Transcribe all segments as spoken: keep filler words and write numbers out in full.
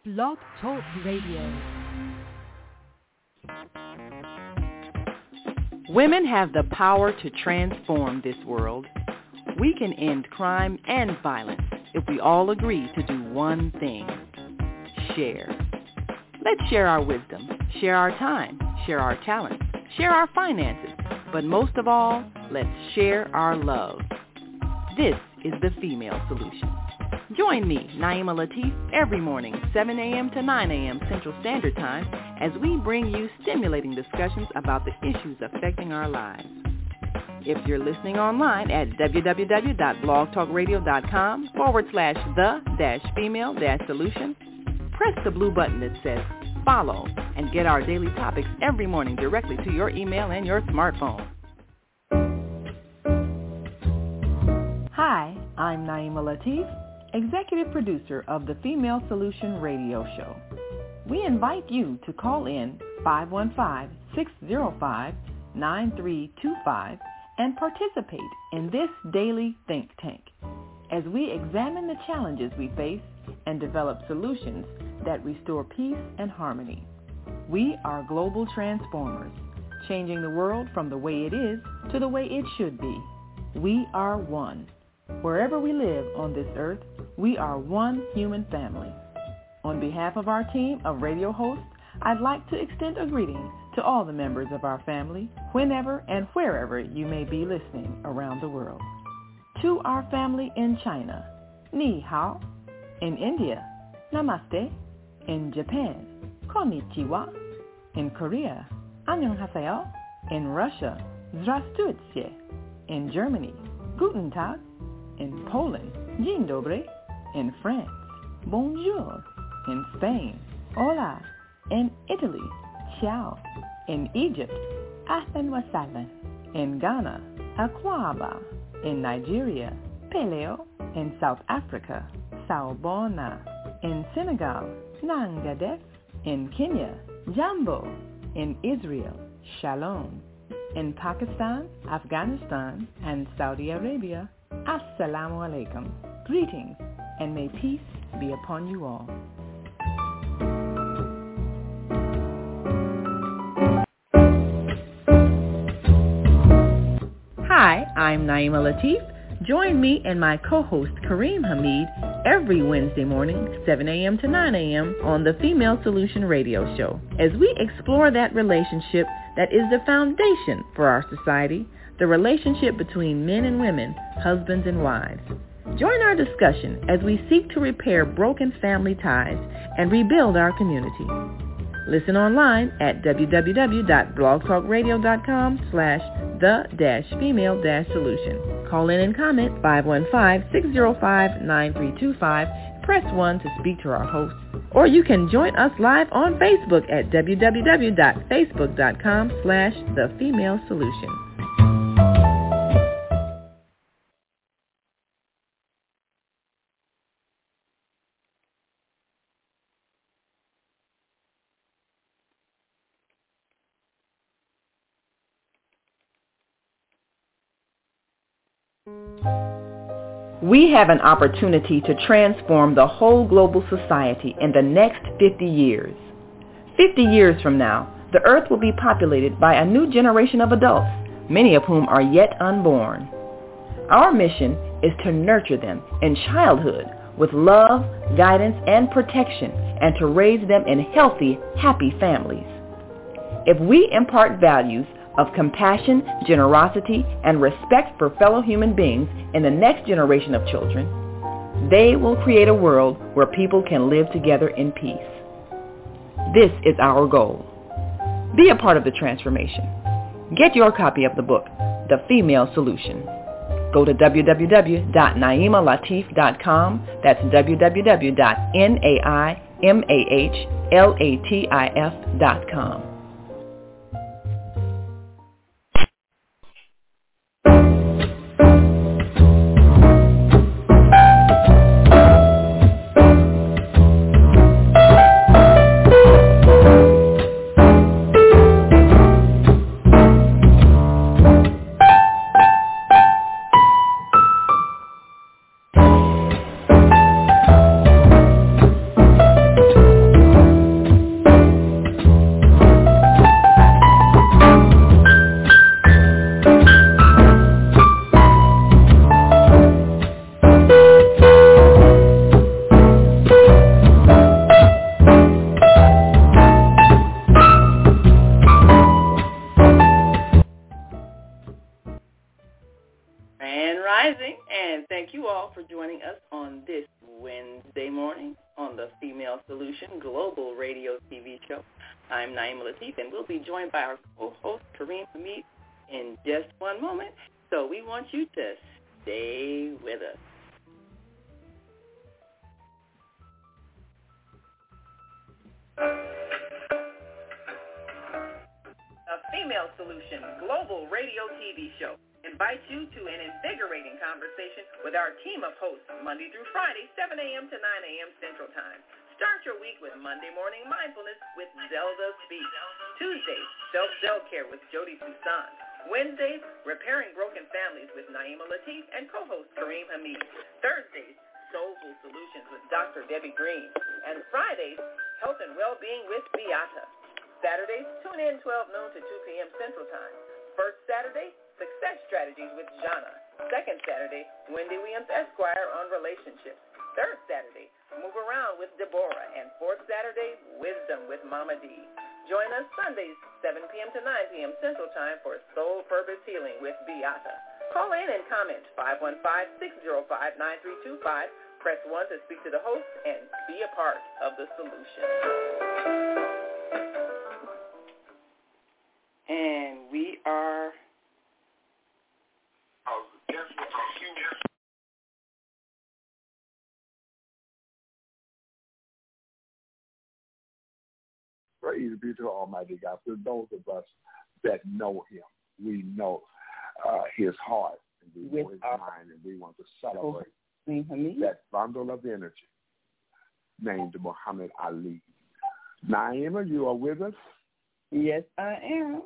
Blog Talk Radio. Women have the power to transform this world. We can end crime and violence if we all agree to do one thing: share. Let's share our wisdom, share our time, share our talents, share our finances, but most of all, let's share our love. This is the Female Solution. Join me, Naima Latif, every morning, seven a.m. to nine a.m. Central Standard Time, as we bring you stimulating discussions about the issues affecting our lives. If you're listening online at www.blogtalkradio.com forward slash the dash female dash solution, press the blue button that says follow and get our daily topics every morning directly to your email and your smartphone. Hi, I'm Naima Latif, Executive Producer of the Female Solution Radio Show. We invite you to call in five one five, six zero five, nine three two five and participate in this daily think tank as we examine the challenges we face and develop solutions that restore peace and harmony. We are global transformers, changing the world from the way it is to the way it should be. We are one. Wherever we live on this earth, we are one human family. On behalf of our team of radio hosts, I'd like to extend a greeting to all the members of our family, whenever and wherever you may be listening around the world. To our family in China, Ni Hao. In India, Namaste. In Japan, Konnichiwa. In Korea, Annyeonghaseyo. In Russia, Zdravствуйте. In Germany, Guten Tag. In Poland, Dzień dobry. In France, Bonjour. In Spain, Hola. In Italy, Ciao. In Egypt, Ahlan wa sahlan. In Ghana, Akwaba. In Nigeria, Peleo. In South Africa, Sawubona. In Senegal, Nangadef. In Kenya, Jambo. In Israel, Shalom. In Pakistan, Afghanistan, and Saudi Arabia, Assalamu alaikum. Greetings, and may peace be upon you all. Hi, I'm Naima Latif. Join me and my co-host Kareem Hamid every Wednesday morning, seven a.m. to nine a.m. on the Female Solution Radio Show, as we explore that relationship that is the foundation for our society, the relationship between men and women, husbands and wives. Join our discussion as we seek to repair broken family ties and rebuild our community. Listen online at www.blogtalkradio.com slash the dash female dash solution. Call in and comment five one five, six zero five, nine three two five. Press one to speak to our hosts. Or you can join us live on Facebook at www.facebook.com slash the female solution. We have an opportunity to transform the whole global society in the next fifty years. fifty years from now, the earth will be populated by a new generation of adults, many of whom are yet unborn. Our mission is to nurture them in childhood with love, guidance, and protection, and to raise them in healthy, happy families. If we impart values of compassion, generosity, and respect for fellow human beings in the next generation of children, they will create a world where people can live together in peace. This is our goal. Be a part of the transformation. Get your copy of the book, The Female Solution. Go to w w w dot naima latif dot com. That's w w w dot naima latif dot com. Female Solution Global Radio T V show. I'm Naima Latif, and we'll be joined by our co-host, Kareem Hamid, in just one moment. So we want you to stay with us. A Female Solution Global Radio T V show invites you to an invigorating conversation with our team of hosts Monday through Friday, seven a.m. to nine a.m. Central Time. Start your week with Monday Morning Mindfulness with Zelda Speaks. Tuesdays, Self-Care with Jody Toussaint. Wednesdays, Repairing Broken Families with Naima Latif and co-host Kareem Hamid. Thursdays, Soulful Solutions with Doctor Debbie Green. And Fridays, Health and Well-Being with Beata. Saturdays, tune in twelve noon to two p.m. Central Time. First Saturday, Success Strategies with Jana. Second Saturday, Wendy Williams Esquire on relationships. Third Saturday, Move Around with Deborah. And fourth Saturday, Wisdom with Mama D. Join us Sundays, seven p.m. to nine p.m. Central Time for Soul Purpose Healing with Beata. Call in and comment five one five, six zero five, nine three two five. Press one to speak to the host and be a part of the solution. And we are... Praise be to Almighty God. For those of us that know him, we know uh, his heart, and we know his mind, and we want to celebrate mm-hmm. that bundle of energy named Muhammad Ali. Naima, you are with us? Yes, I am.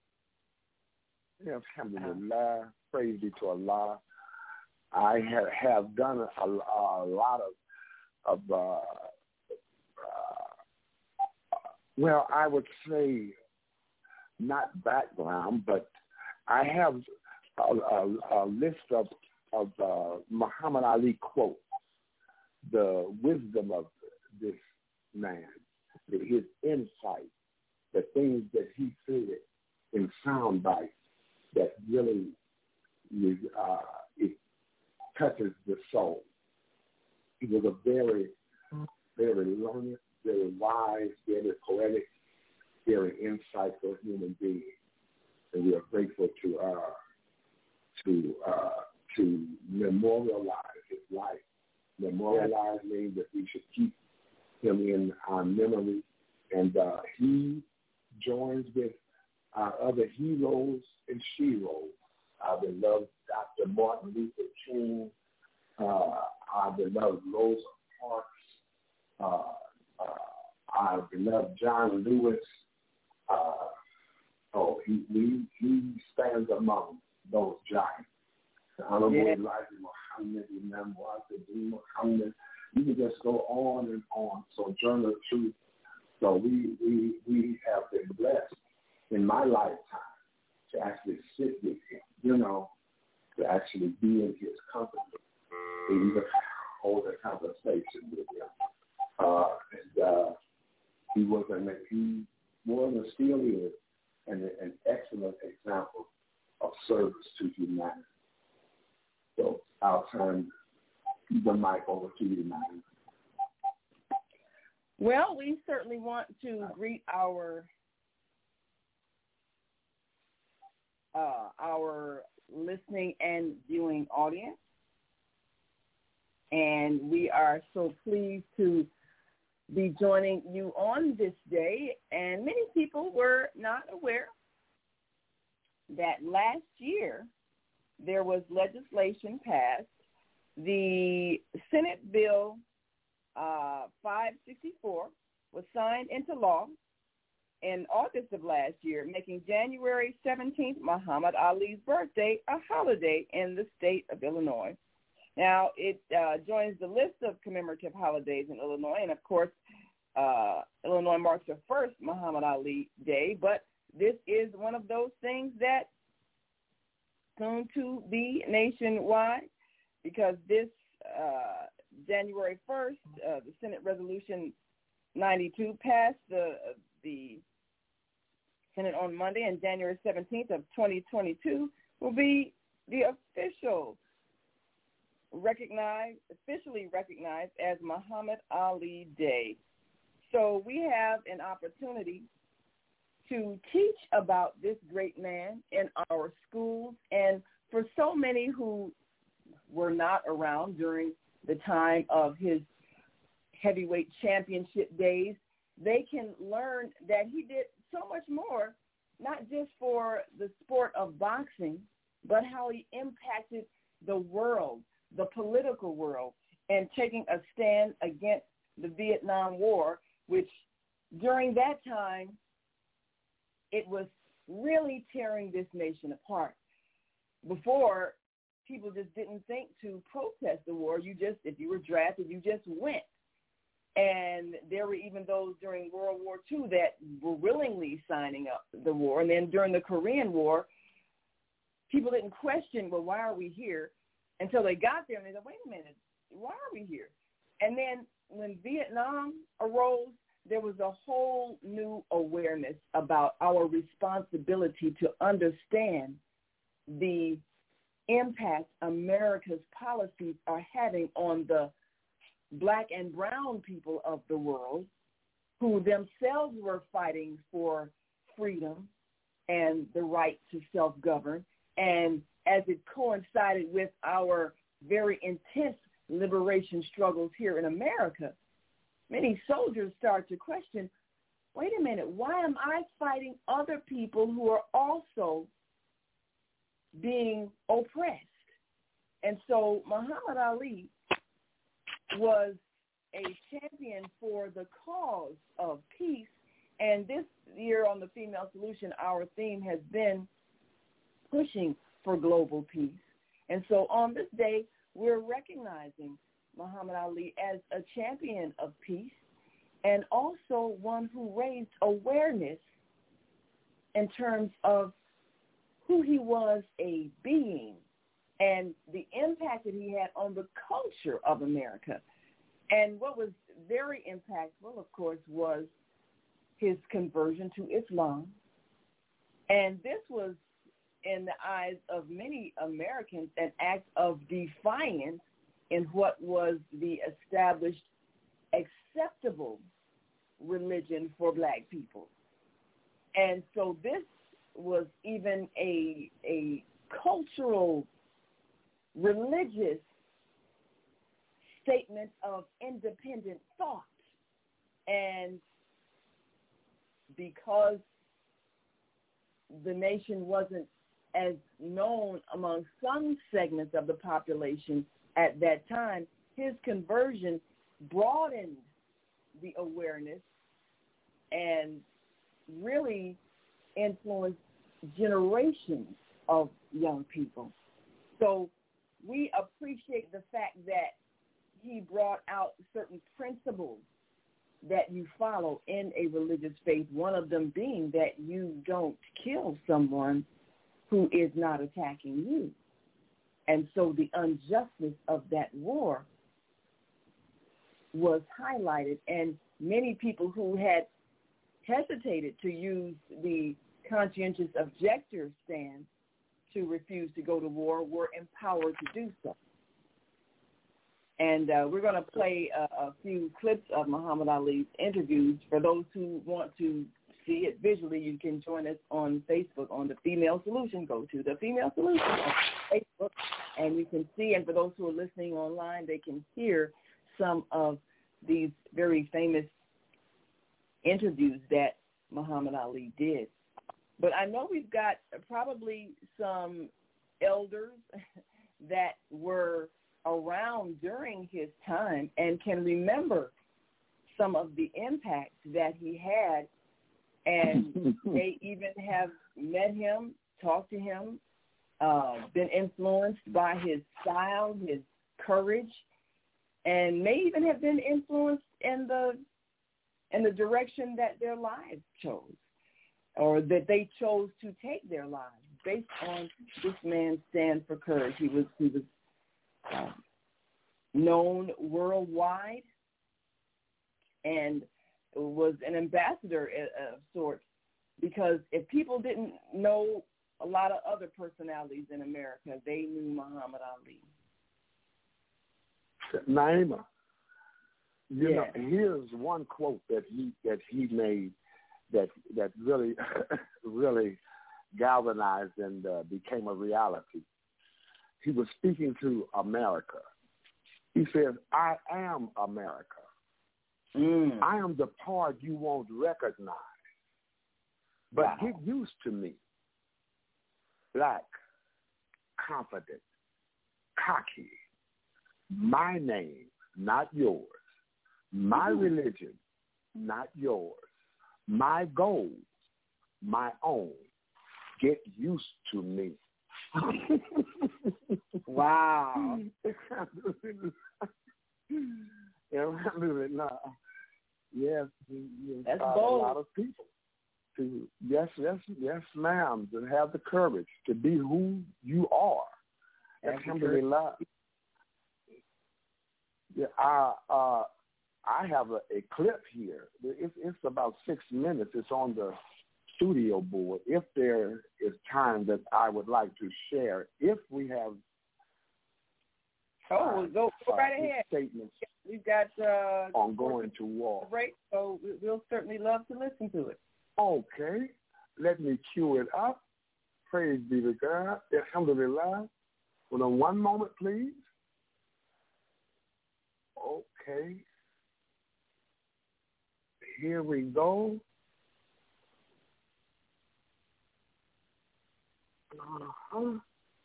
Yes, alhamdulillah. Praise be to Allah. I have, have done a, a lot of, of uh, uh, well, I would say not background, but I have a, a, a list of, of uh, Muhammad Ali quotes, the wisdom of this man, his insight, the things that he said in sound bites that really uh, it touches the soul. He was a very, very learned, very wise, very poetic, very insightful human being, and we are grateful to uh, to uh, to memorialize his life. Memorialize yes. means that we should keep him in our memory, and uh, he joins with our other heroes and sheroes, our beloved Doctor Martin Luther King, uh, our beloved Rosa Parks, uh, uh, our beloved John Lewis. Uh, oh, he, he he stands among those giants. The Honorable yeah. Elijah Muhammad, Imam Wazir Muhammad. You can just go on and on. Sojourner Truth. So we we we have been blessed in my lifetime to actually sit with him, you know, to actually be in his company, to even hold a conversation with him. Uh, and uh, he was an he was and still is an, an excellent example of service to humanity. So I'll turn the mic over to you, Madam. Well, we certainly want to greet our uh, our listening and viewing audience, and we are so pleased to be joining you on this day. And many people were not aware that last year there was legislation passed, the Senate Bill uh, five sixty-four was signed into law in August of last year, making January seventeenth, Muhammad Ali's birthday, a holiday in the state of Illinois. Now, it uh, joins the list of commemorative holidays in Illinois, and of course, uh, Illinois marks the first Muhammad Ali Day, but this is one of those things that soon to be nationwide, because this uh, January first, uh, the Senate Resolution ninety-two passed the the Senate on Monday, and January seventeenth of twenty twenty-two will be the official recognized, officially recognized as Muhammad Ali Day. So we have an opportunity to teach about this great man in our schools. And for so many who were not around during the time of his heavyweight championship days, they can learn that he did so much more, not just for the sport of boxing, but how he impacted the world, the political world, and taking a stand against the Vietnam War, which during that time, it was really tearing this nation apart. Before, people just didn't think to protest the war. You just, if you were drafted, you just went. And there were even those during World War Two that were willingly signing up the war. And then during the Korean War, people didn't question, well, why are we here? Until they got there and they said, wait a minute, why are we here? And then when Vietnam arose, there was a whole new awareness about our responsibility to understand the impact America's policies are having on the black and brown people of the world, who themselves were fighting for freedom and the right to self-govern. And as it coincided with our very intense liberation struggles here in America, many soldiers start to question, wait a minute, why am I fighting other people who are also being oppressed? And so Muhammad Ali was a champion for the cause of peace. And this year on the Female Solution, our theme has been pushing for global peace. And so on this day, we're recognizing Muhammad Ali as a champion of peace and also one who raised awareness in terms of who he was a being and the impact that he had on the culture of America. And what was very impactful, of course, was his conversion to Islam. And this was, in the eyes of many Americans, an act of defiance in what was the established acceptable religion for black people. And so this was even a, a cultural, religious statement of independent thought. And because the nation wasn't as known among some segments of the population at that time, his conversion broadened the awareness and really influenced generations of young people. So we appreciate the fact that he brought out certain principles that you follow in a religious faith, one of them being that you don't kill someone who is not attacking you. And so the injustice of that war was highlighted, and many people who had hesitated to use the conscientious objector stand to refuse to go to war were empowered to do so. And uh, we're going to play a, a few clips of Muhammad Ali's interviews. For those who want to see it visually, you can join us on Facebook on The Female Solution. Go to The Female Solution on Facebook, and you can see. And for those who are listening online, they can hear some of these very famous interviews that Muhammad Ali did. But I know we've got probably some elders that were around during his time and can remember some of the impact that he had, and they even have met him, talked to him, uh, been influenced by his style, his courage, and may even have been influenced in the in the direction that their lives chose, or that they chose to take their lives based on this man's stand for courage. He was he was uh, known worldwide and was an ambassador of sorts, because if people didn't know a lot of other personalities in America, they knew Muhammad Ali. Naima, you Yeah. know, here's one quote that he that he made that that really really galvanized and uh, became a reality. He was speaking to America. He says, "I am America. Mm. I am the part you won't recognize, but Wow. get used to me. Black, confident, cocky. My name, not yours. My Mm-hmm. religion, not yours. My goals, my own. Get used to me." Wow. Yes, you That's inspire bold. a lot of people to yes, yes, yes, ma'am, to have the courage to be who you are. That's Alhamdulillah. Yeah, I uh, I have a, a clip here. It's, it's about six minutes. It's on the studio board. If there is time that I would like to share, if we have Oh, uh, go, go right uh, ahead. statements We've got uh, on going to war. break, so we- we'll certainly love to listen to it. Okay, let me cue it up. Praise be to God. Alhamdulillah. Hold on one moment, please. Okay. Here we go. Uh-huh.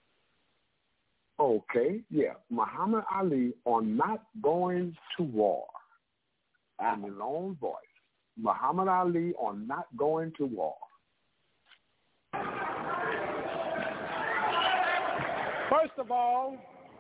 Okay, yeah. Muhammad Ali on not going to war. In his own voice. Muhammad Ali on not going to war. First of all,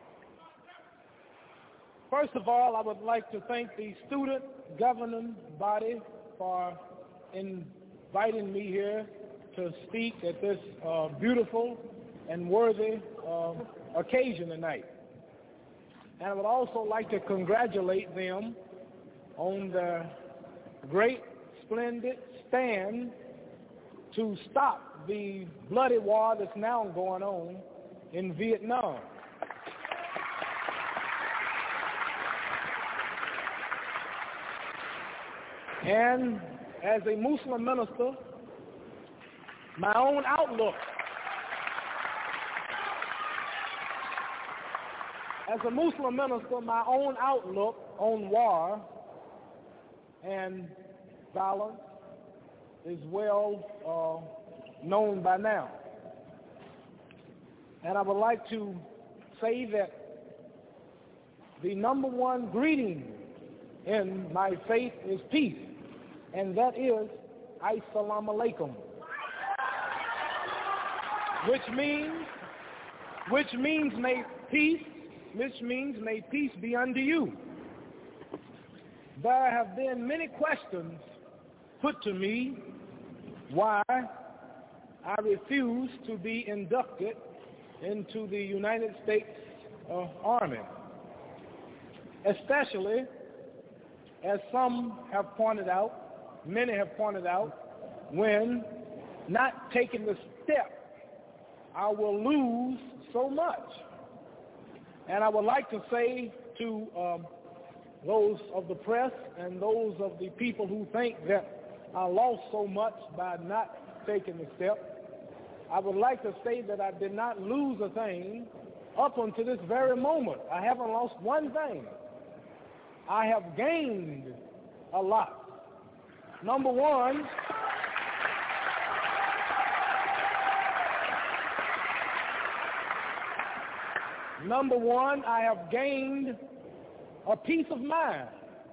first of all, I would like to thank the student governing body for inviting me here to speak at this uh, beautiful and worthy uh, occasion tonight. And I would also like to congratulate them on the great, splendid stand to stop the bloody war that's now going on in Vietnam. And as a Muslim minister, my own outlook As a Muslim minister, my own outlook on war and violence is well uh, known by now. And I would like to say that the number one greeting in my faith is peace, and that is Assalamu alaikum, which means, which means may peace, which means may peace be unto you. There have been many questions put to me why I refuse to be inducted into the United States uh, Army, especially as some have pointed out, many have pointed out, when not taking the step, I will lose so much. And I would like to say to um, those of the press and those of the people who think that I lost so much by not taking the step, I would like to say that I did not lose a thing up until this very moment. I haven't lost one thing. I have gained a lot. Number one, number one, I have gained a peace of mind.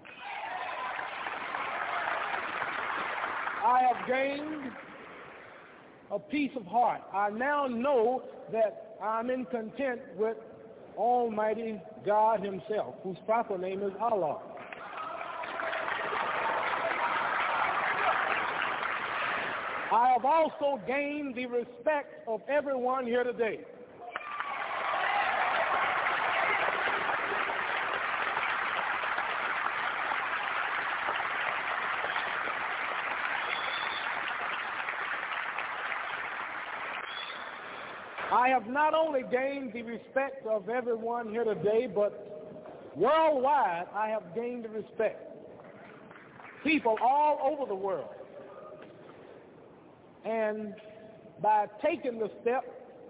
I have gained a peace of heart. I now know that I'm in content with Almighty God himself, whose proper name is Allah. I have also gained the respect of everyone here today. I have not only gained the respect of everyone here today, but Worldwide, I have gained respect. People all over the world. And by taking the step,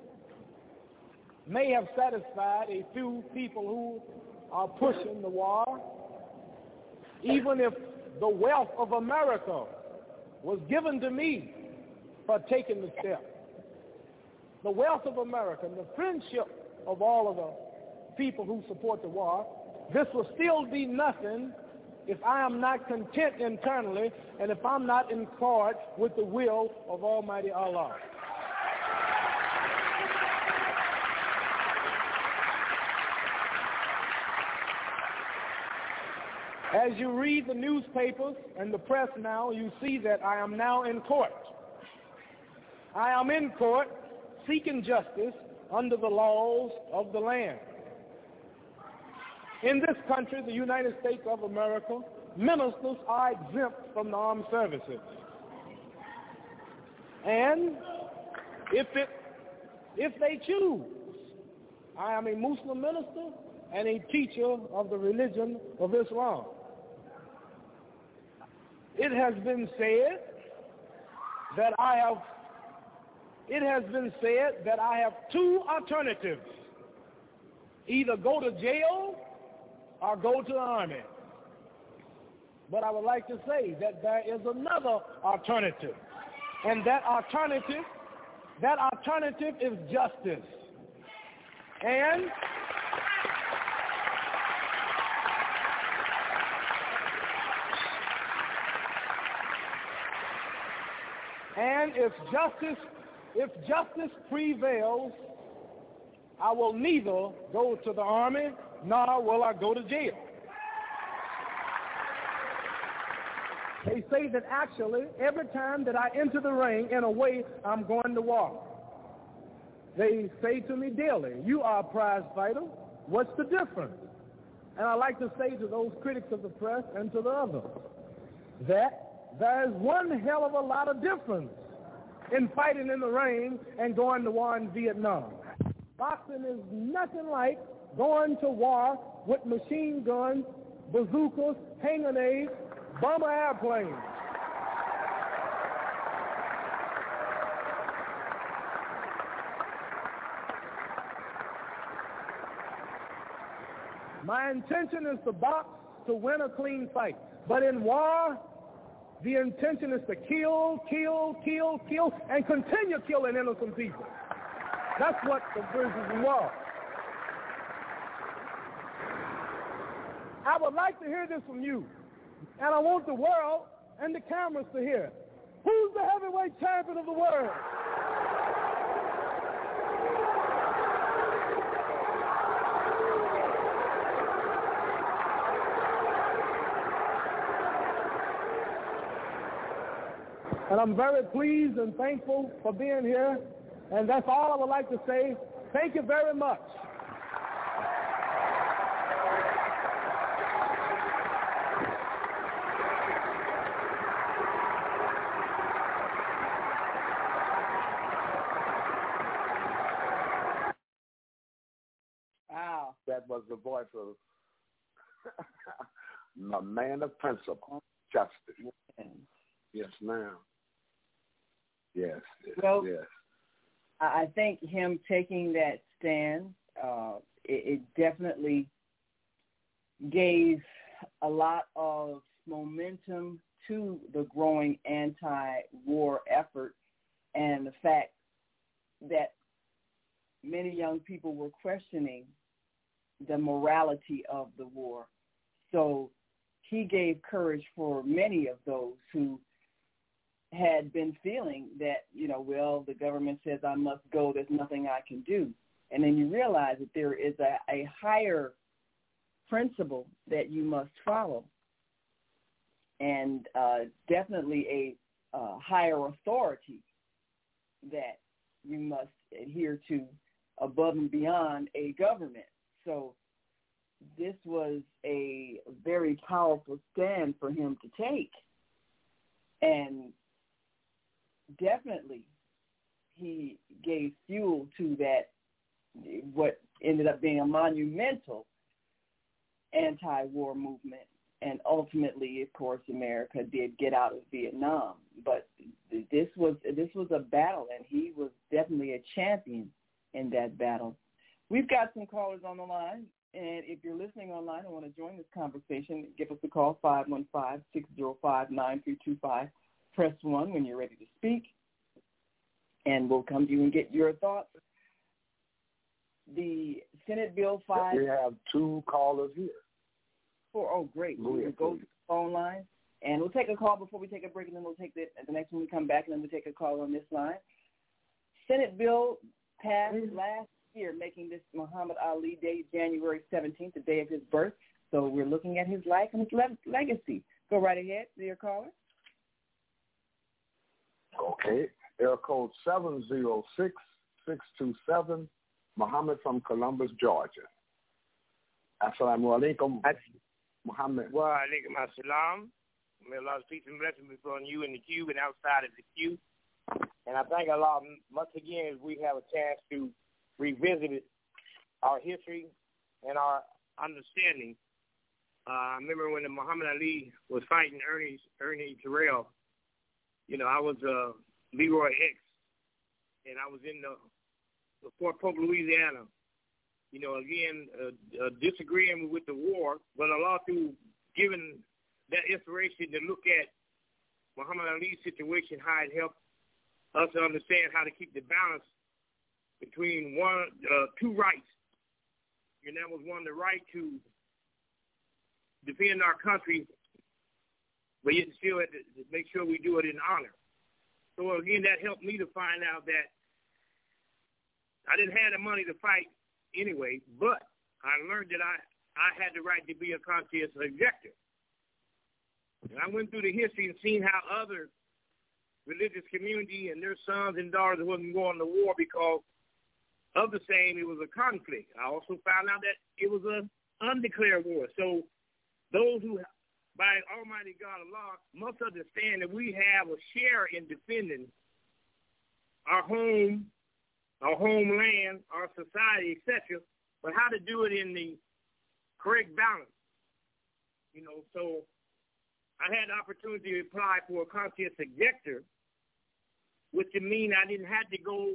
may have satisfied a few people who are pushing the war. Even if the wealth of America was given to me for taking the step. The wealth of America and the friendship of all of the people who support the war, this will still be nothing if I am not content internally and if I'm not in accord with the will of Almighty Allah. As you read the newspapers and the press now, you see that I am now in court. I am in court seeking justice under the laws of the land. In this country, the United States of America, ministers are exempt from the armed services. And if it, if they choose, I am a Muslim minister and a teacher of the religion of Islam. It has been said that I have, it has been said that I have two alternatives. Either go to jail or go to the army. But I would like to say that there is another alternative. And that alternative, that alternative is justice. And And if justice, if justice prevails, I will neither go to the army nor will I go to jail. They say that actually every time that I enter the ring, in a way, I'm going to war. They say to me daily, you are a prize fighter. What's the difference? And I like to say to those critics of the press and to the others that there is one hell of a lot of difference in fighting in the ring and going to war in Vietnam. Boxing is nothing like going to war with machine guns, bazookas, hand grenades, bomber airplanes. My intention is to box to win a clean fight. But in war, the intention is to kill, kill, kill, kill, and continue killing innocent people. That's what the business in war. I would like to hear this from you, and I want the world and the cameras to hear it. Who's the heavyweight champion of the world? And I'm very pleased and thankful for being here. And that's all I would like to say. Thank you very much. Wow. That was the voice of a man of principle, justice. Yes, ma'am. Yes, yes, well, yes. I think him taking that stand, uh, it, it definitely gave a lot of momentum to the growing anti-war effort, and the fact that many young people were questioning the morality of the war. So he gave courage for many of those who had been feeling that, you know, well, the government says I must go, there's nothing I can do. And then you realize that there is a, a higher principle that you must follow, and uh, definitely a uh, higher authority that you must adhere to above and beyond a government. So this was a very powerful stand for him to take. And definitely he gave fuel to that, what ended up being a monumental anti-war movement. And ultimately, of course, America did get out of Vietnam. But this was this was a battle, and he was definitely a champion in that battle. We've got some callers on the line, and if you're listening online and want to join this conversation, give us a call, five one five, six zero five, nine three two five. Press one when you're ready to speak, and we'll come to you and get your thoughts. The Senate Bill five... We have two callers here. Four. Oh, great. Go We'll ahead, go please. to the phone line, and we'll take a call before we take a break, and then we'll take the, the next one we come back, and then we'll take a call on this line. Senate bill passed mm-hmm. last year, making this Muhammad Ali Day January seventeenth, the day of his birth. So we're looking at his life and his le- legacy. Go right ahead, dear caller. Okay. Air code seven zero six, six two seven, Muhammad from Columbus, Georgia. Assalamu alaikum. Muhammad. Wa alaikum assalam. May Allah's peace and blessings be upon you in the queue and outside of the queue. And I thank Allah once again as we have a chance to revisit our history and our understanding. Uh, I remember when Muhammad Ali was fighting Ernie, Ernie Terrell, you know, I was uh, Leroy X, and I was in the, the Fort Polk, Louisiana. You know, again, uh, uh, disagreeing with the war, but Allah through giving that inspiration to look at Muhammad Ali's situation, how it helped us to understand how to keep the balance between one, uh, two rights. And that was one, the right to defend our country, but yet still have to make sure we do it in honor. So again, that helped me to find out that I didn't have the money to fight anyway, but I learned that I, I had the right to be a conscientious objector. And I went through the history and seen how other religious community and their sons and daughters wasn't going to war because of the same, it was a conflict. I also found out that it was an undeclared war. So those who, by Almighty God Allah, must understand that we have a share in defending our home, our homeland, our society, et cetera, but how to do it in the correct balance. You know, so I had the opportunity to apply for a conscientious objector, which would mean I didn't have to go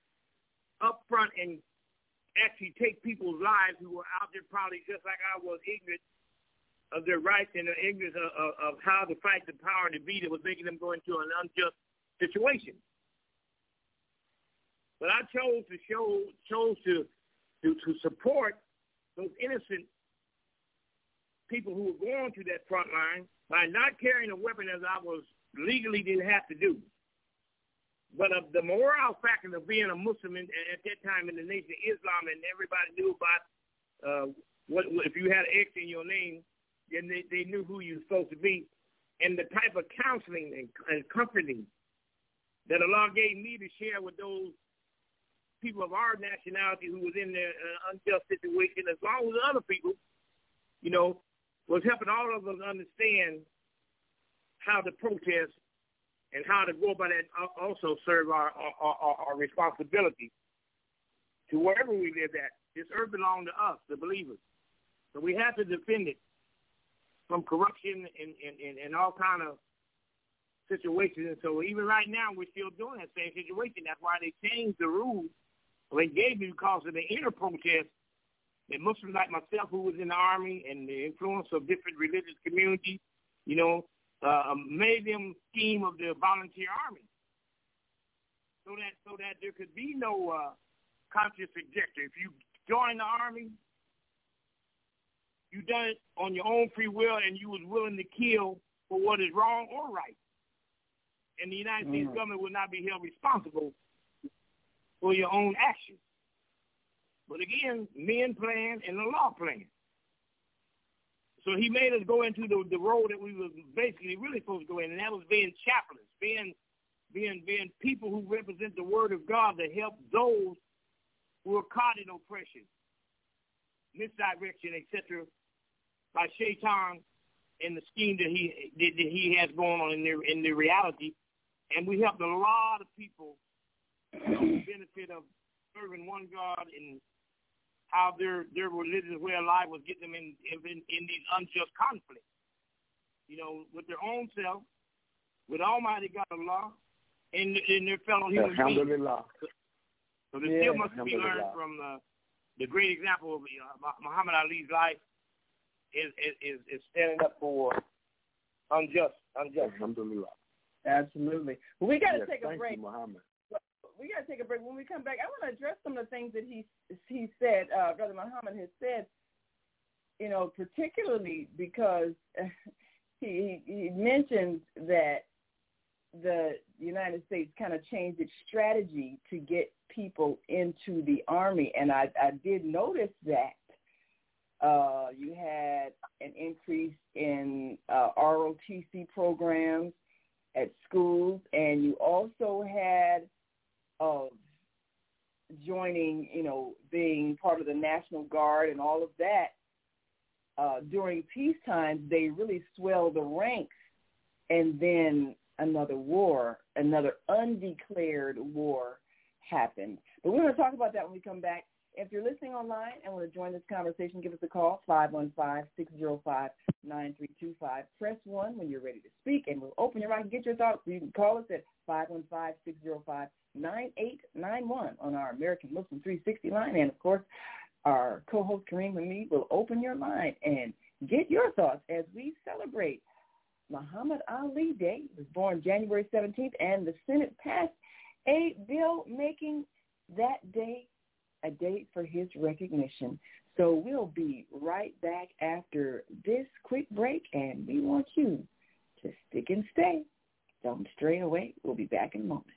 up front and actually take people's lives who were out there probably just like I was, ignorant of their rights and ignorant of, of, of how to fight the power to be that was making them go into an unjust situation. But I chose to show, chose to, to, to support those innocent people who were going to that front line by not carrying a weapon as I was legally didn't have to do. But uh, the moral factor of being a Muslim in, at that time in the nation of Islam, and everybody knew about uh, what if you had an X in your name, then they, they knew who you were supposed to be. And the type of counseling and, and comforting that Allah gave me to share with those people of our nationality who was in their uh, unjust situation, as long as other people, you know, was helping all of us understand how to protest and how to go about it, also serve our, our, our, our responsibility to wherever we live at. This earth belongs to us, the believers. So we have to defend it from corruption and, and, and, and all kind of situations. And so even right now, we're still doing that same situation. That's why they changed the rules. Well, they gave me because of the inner protest that Muslims like myself who was in the Army and the influence of different religious communities, you know, uh, made them scheme of the volunteer army so that so that there could be no uh, conscious objector. If you join the Army, you done it on your own free will and you was willing to kill for what is wrong or right. And the United States mm. government will not be held responsible for your own actions. But again, men plan and the law plan. So he made us go into the, the road that we were basically really supposed to go in, and that was being chaplains, being being being people who represent the word of God to help those who are caught in oppression, misdirection, et cetera, by Shaitan and the scheme that he that he has going on in the in the reality. And we helped a lot of people benefit of serving one God and how their their religious way of life was getting them in in, in these unjust conflicts. You know, with their own self, with Almighty God Allah, and, and their fellow human beings. So, so there yeah, still must be learned from uh, the great example of uh, Muhammad Ali's life is, is is standing up for unjust, unjust. Alhamdulillah. Absolutely. Well, we got to yes, take a thank break. You, Muhammad. We got to take a break. When we come back, I want to address some of the things that he he said, uh, Brother Muhammad has said, you know, particularly because he, he mentioned that the United States kind of changed its strategy to get people into the Army, and I, I did notice that. Uh, you had an increase in uh, R O T C programs at schools, and you also had uh, joining, you know, being part of the National Guard and all of that. Uh, during peacetime, they really swelled the ranks, and then another war, another undeclared war happened. But we're going to talk about that when we come back. If you're listening online and want to join this conversation, give us a call, five one five, six zero five, nine three two five. Press one when you're ready to speak, and we'll open your mic and get your thoughts. You can call us at five one five, six zero five, nine eight nine one on our American Muslim three sixty line. And, of course, our co-host Kareem Hamid will open your line and get your thoughts as we celebrate Muhammad Ali Day. He was born January seventeenth, and the Senate passed a bill making that day a date for his recognition. So we'll be right back after this quick break, and we want you to stick and stay. Don't stray away. We'll be back in a moment.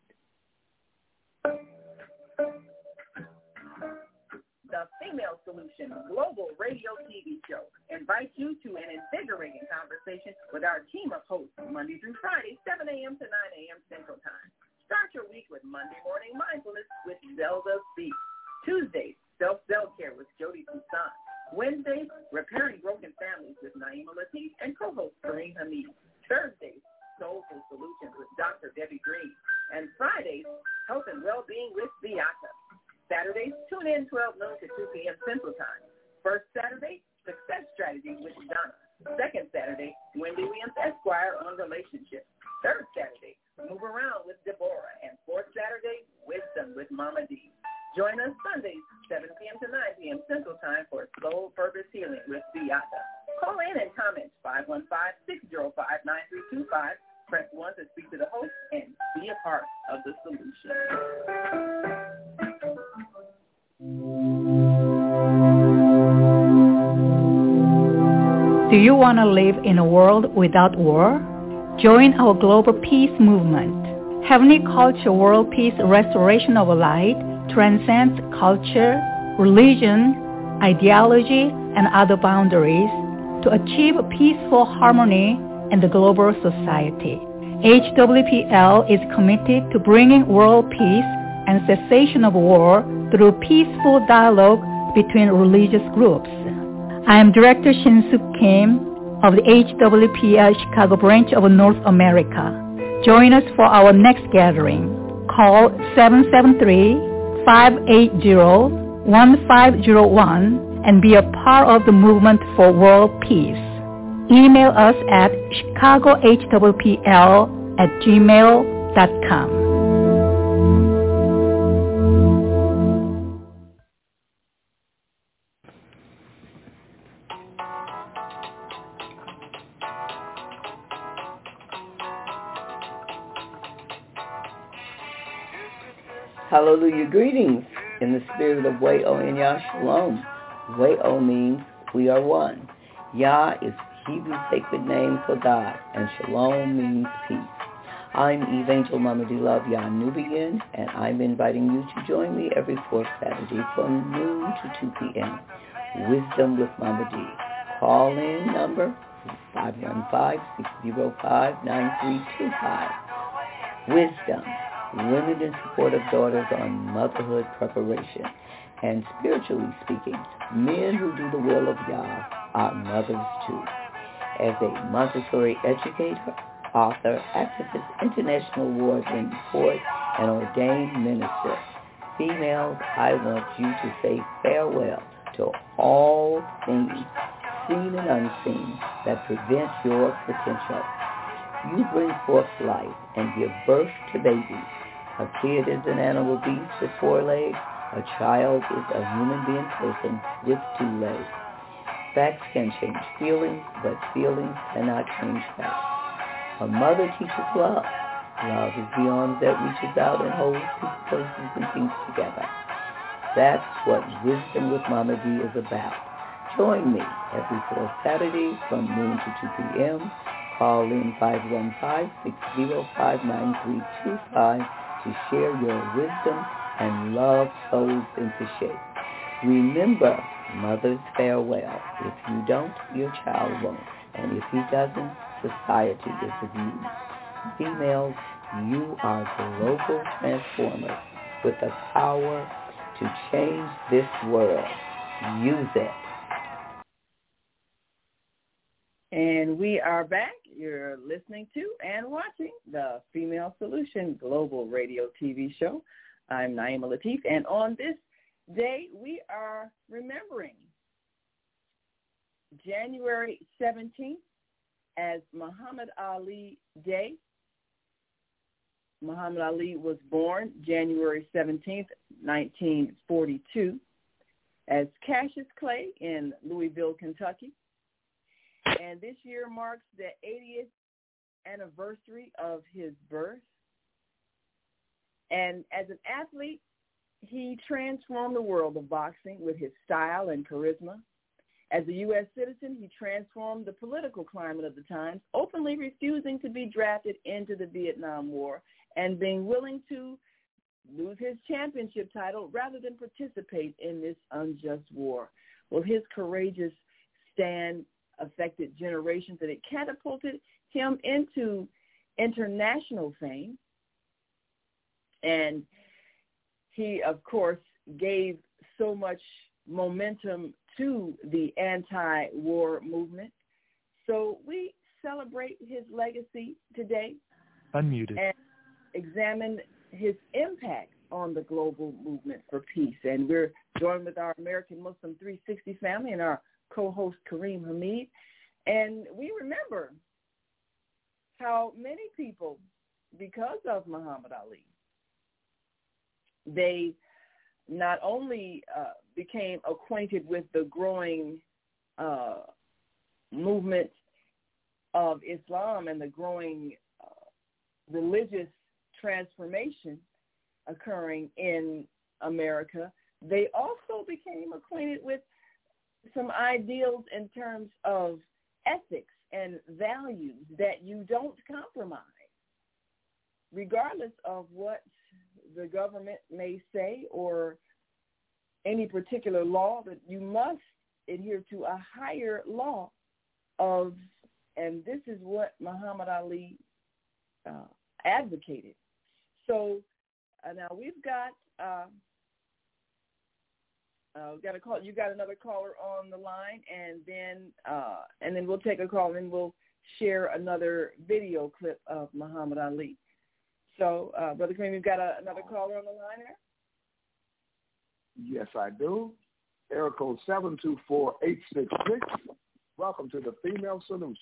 The Female Solution Global Radio T V Show invites you to an invigorating conversation with our team of hosts Monday through Friday, seven a.m. to nine a.m. Central Time. Start your week with Monday Morning Mindfulness with Zelda Speaks. Tuesdays, Self-Self-Care with Jody Toussaint. Wednesdays, Repairing Broken Families with Naima Latif and co-host Kareem Hamid. Thursdays, Soulful Solutions with Doctor Debbie Green. And Fridays, Health and Wellbeing with Beata. Saturdays, tune in twelve noon to two p.m. Central Time. First Saturday, Success Strategies with Donna. Second Saturday, Wendy Williams Esquire on relationships. Third Saturday, Move Around with Deborah. And fourth Saturday, Wisdom with Mama D. Join us Sundays, seven p.m. to nine p.m. Central Time for Soul Purpose Healing with Beata. Call in and comment five one five, six zero five, nine three two five. Press one to speak to the host and be a part of the solution. Do you want to live in a world without war? Join our global peace movement. Heavenly Culture World Peace Restoration of Light transcends culture, religion, ideology, and other boundaries to achieve peaceful harmony in the global society. H W P L is committed to bringing world peace and cessation of war through peaceful dialogue between religious groups. I am Director Shin-Suk Kim of the H W P L Chicago branch of North America. Join us for our next gathering. Call seven seven three, five eight zero, one five zero one and be a part of the movement for world peace. Email us at chicago h w p l at gmail dot com. Hallelujah. Greetings in the spirit of Way-O and Yah Shalom. Way-O means we are one. Yah is Hebrew sacred name for God, and Shalom means peace. I'm Evangel Mama D Love Yah Nubian, and I'm inviting you to join me every fourth Saturday from noon to two p.m. Wisdom with Mama D. Call-in number five one five, six zero five, nine three two five. Wisdom. Women in support of daughters on motherhood preparation. And spiritually speaking, men who do the will of Yah are mothers too. As a Montessori educator, author, activist, international award-winning poet, and ordained minister, females, I want you to say farewell to all things, seen and unseen, that prevent your potential. You bring forth life and give birth to babies. A kid is an animal beast with four legs. A child is a human being person with two legs. Facts can change feelings, but feelings cannot change facts. A mother teaches love. Love is the arm that reaches out and holds people, places, and things together. That's what Wisdom with Mama D is about. Join me every fourth Saturday from noon to two p.m. Call in five one five, six zero five, nine three two five to share your wisdom and love souls into shape. Remember, mother's farewell. If you don't, your child won't. And if he doesn't, society is abused. Females, you are global transformers with the power to change this world. Use it. And we are back. You're listening to and watching the Female Solution Global Radio T V show. I'm Naima Latif, and on this day, we are remembering January seventeenth as Muhammad Ali Day. Muhammad Ali was born January seventeenth, nineteen forty-two, as Cassius Clay in Louisville, Kentucky. And this year marks the eightieth anniversary of his birth. And as an athlete, he transformed the world of boxing with his style and charisma. As a U S citizen, he transformed the political climate of the times, openly refusing to be drafted into the Vietnam War and being willing to lose his championship title rather than participate in this unjust war. Well, his courageous stand affected generations, and it catapulted him into international fame. And he, of course, gave so much momentum to the anti-war movement. So we celebrate his legacy today. Unmuted. And examine his impact on the global movement for peace. And we're joined with our American Muslim three sixty family and our co-host Kareem Hamid. And we remember how many people, because of Muhammad Ali, they not only uh, became acquainted with the growing uh, movement of Islam and the growing uh, religious transformation occurring in America, they also became acquainted with some ideals in terms of ethics and values that you don't compromise, regardless of what the government may say or any particular law, that you must adhere to a higher law of, and this is what Muhammad Ali uh, advocated. So uh, now we've got uh, uh, we've got a call. You got another caller on the line, and then uh, and then we'll take a call, and then we'll share another video clip of Muhammad Ali. So, uh, Brother Kareem, you've got a, another caller on the line there? Yes, I do. Area code seven two four, eight six six. Welcome to the Female Solution.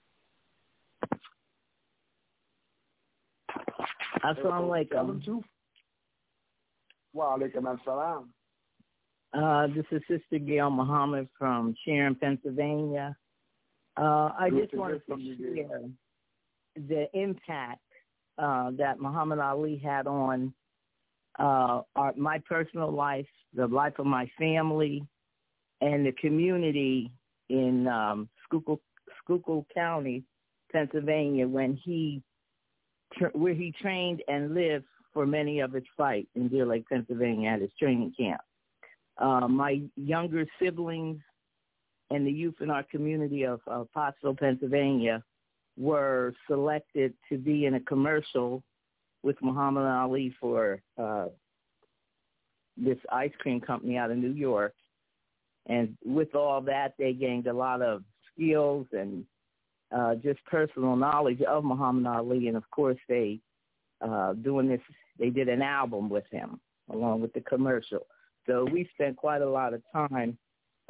Assalamu alaikum. Wa alaikum assalam. Uh, this is Sister Gail Muhammad from Sharon, Pennsylvania. Uh, I Good just to wanted hear to from you, share the impact uh, that Muhammad Ali had on uh, our, my personal life, the life of my family, and the community in um, Schuylkill, Schuylkill County, Pennsylvania, when he tra- where he trained and lived for many of his fights in Deer Lake, Pennsylvania, at his training camp. Uh, my younger siblings and the youth in our community of uh, Pottsville, Pennsylvania, were selected to be in a commercial with Muhammad Ali for uh, this ice cream company out of New York. And with all that, they gained a lot of skills and uh, just personal knowledge of Muhammad Ali. And, of course, they uh, doing this, they did an album with him along with the commercial. So we spent quite a lot of time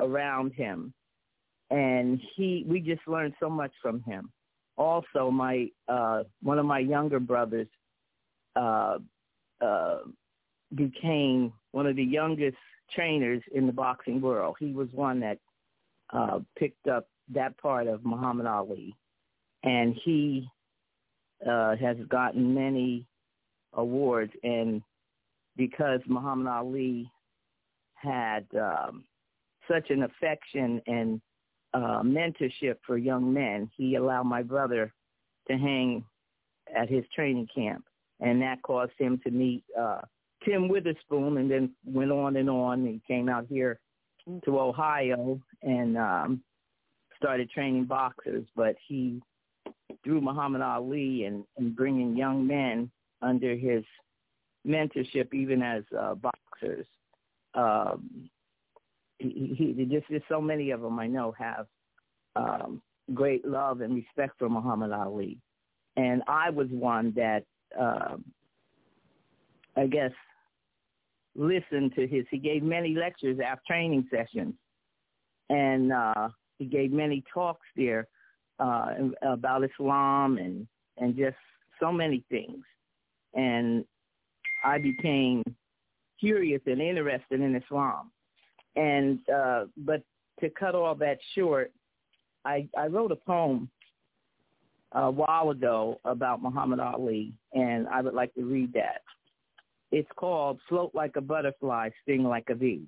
around him, and he we just learned so much from him. Also, my uh, one of my younger brothers uh, uh, became one of the youngest trainers in the boxing world. He was one that uh, picked up that part of Muhammad Ali, and he uh, has gotten many awards. And because Muhammad Ali had um, such an affection and uh, mentorship for young men, he allowed my brother to hang at his training camp, and that caused him to meet uh, Tim Witherspoon, and then went on and on. He came out here to Ohio and um, started training boxers, but he, through Muhammad Ali and, and bringing young men under his mentorship, even as uh, boxers, um, he, he just, just so many of them I know have um, great love and respect for Muhammad Ali. And I was one that, um, I guess, listened to his, he gave many lectures after training sessions, and uh, he gave many talks there uh, about Islam and, and just so many things. And I became curious and interested in Islam. And uh, but to cut all that short, I, I wrote a poem a while ago about Muhammad Ali, and I would like to read that. It's called Float Like a Butterfly, Sting Like a Bee,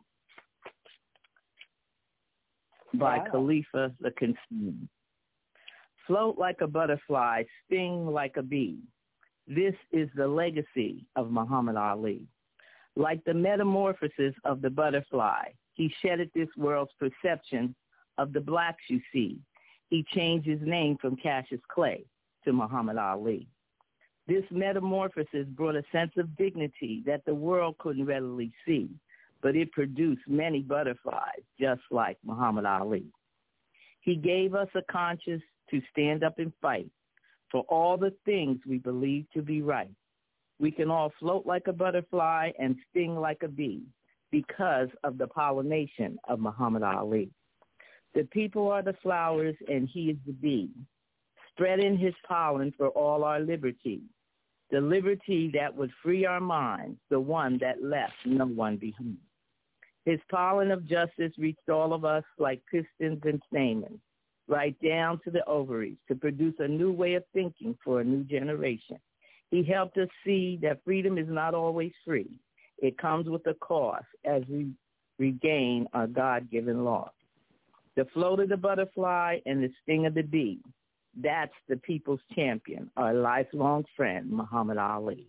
by wow. Khalifa the Consumed. Float like a butterfly, sting like a bee. This is the legacy of Muhammad Ali. Like the metamorphosis of the butterfly, he shedded this world's perception of the blacks you see. He changed his name from Cassius Clay to Muhammad Ali. This metamorphosis brought a sense of dignity that the world couldn't readily see, but it produced many butterflies, just like Muhammad Ali. He gave us a conscience to stand up and fight for all the things we believe to be right. We can all float like a butterfly and sting like a bee because of the pollination of Muhammad Ali. The people are the flowers and he is the bee, spreading his pollen for all our liberty, the liberty that would free our minds, the one that left no one behind. His pollen of justice reached all of us like pistons and stamens, right down to the ovaries, to produce a new way of thinking for a new generation. He helped us see that freedom is not always free. It comes with a cost as we regain our God-given law. The float of the butterfly and the sting of the bee, that's the people's champion, our lifelong friend, Muhammad Ali.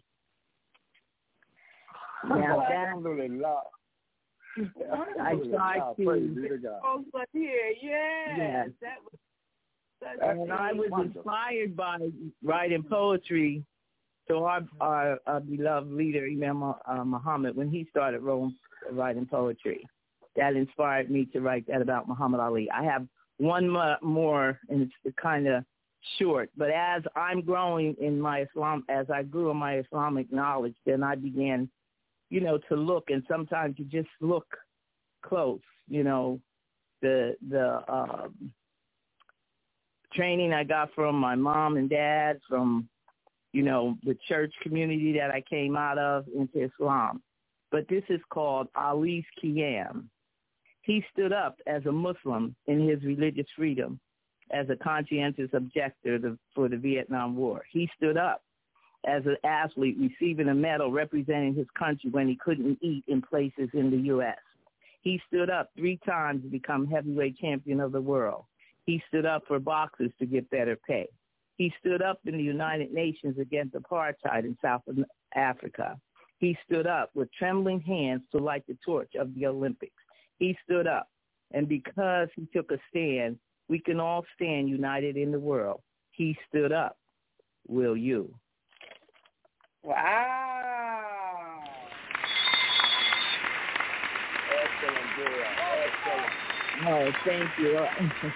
Now that, I tried to. Oh, but here, yes, yes. That was. That and was I was wonderful. Inspired by writing poetry to our, our, our beloved leader, Imam uh, Muhammad, when he started writing, writing poetry. That inspired me to write that about Muhammad Ali. I have one more, and it's kind of short, but as I'm growing in my Islam, as I grew in my Islamic knowledge, then I began, you know, to look, and sometimes you just look close, you know, the, the um, training I got from my mom and dad, from, you know, the church community that I came out of into Islam. But this is called Ali's Qiyam. He stood up as a Muslim in his religious freedom, as a conscientious objector to, for the Vietnam War. He stood up as an athlete receiving a medal representing his country when he couldn't eat in places in the U S He stood up three times to become heavyweight champion of the world. He stood up for boxers to get better pay. He stood up in the United Nations against apartheid in South Africa. He stood up with trembling hands to light the torch of the Olympics. He stood up, and because he took a stand, we can all stand united in the world. He stood up. Will you? Wow. Excellent, Julia. Excellent. Oh, thank you.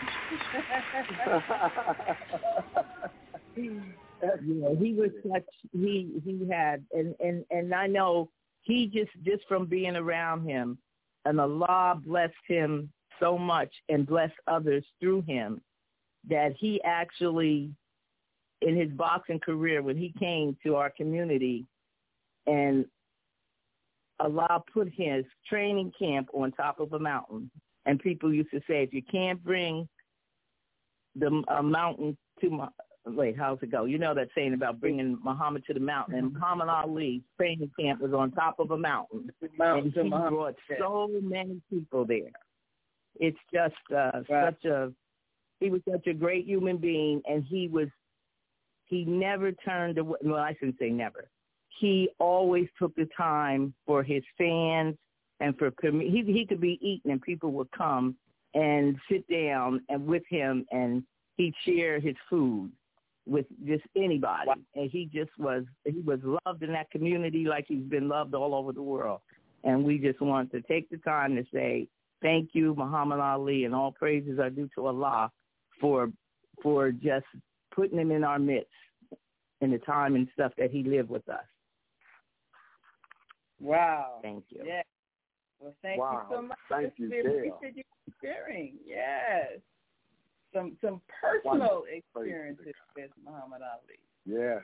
Yeah, he was such, he, he had, and, and, and I know he just, just from being around him, and Allah blessed him so much and bless others through him that he actually, in his boxing career, when he came to our community, and Allah put his training camp on top of a mountain, and people used to say, if you can't bring the a mountain to my, wait, how's it go? You know that saying about bringing Muhammad to the mountain. And Muhammad Ali's training camp was on top of a mountain, and he brought so many people there. It's just uh, right. such a, he was such a great human being, and he was, he never turned away, well, I shouldn't say never. He always took the time for his fans and for, he, he could be eating and people would come and sit down and with him, and he'd share his food with just anybody. Wow. And he just was, he was loved in that community like he's been loved all over the world. And we just want to take the time to say, thank you, Muhammad Ali, and all praises are due to Allah for, for just putting him in our midst in the time and stuff that he lived with us. Wow. Thank you. Yeah. Well, thank wow. you so much. Thank you, we Gail. appreciate you sharing. Yes. Some some personal Wonderful. experiences with Muhammad Ali. Yes.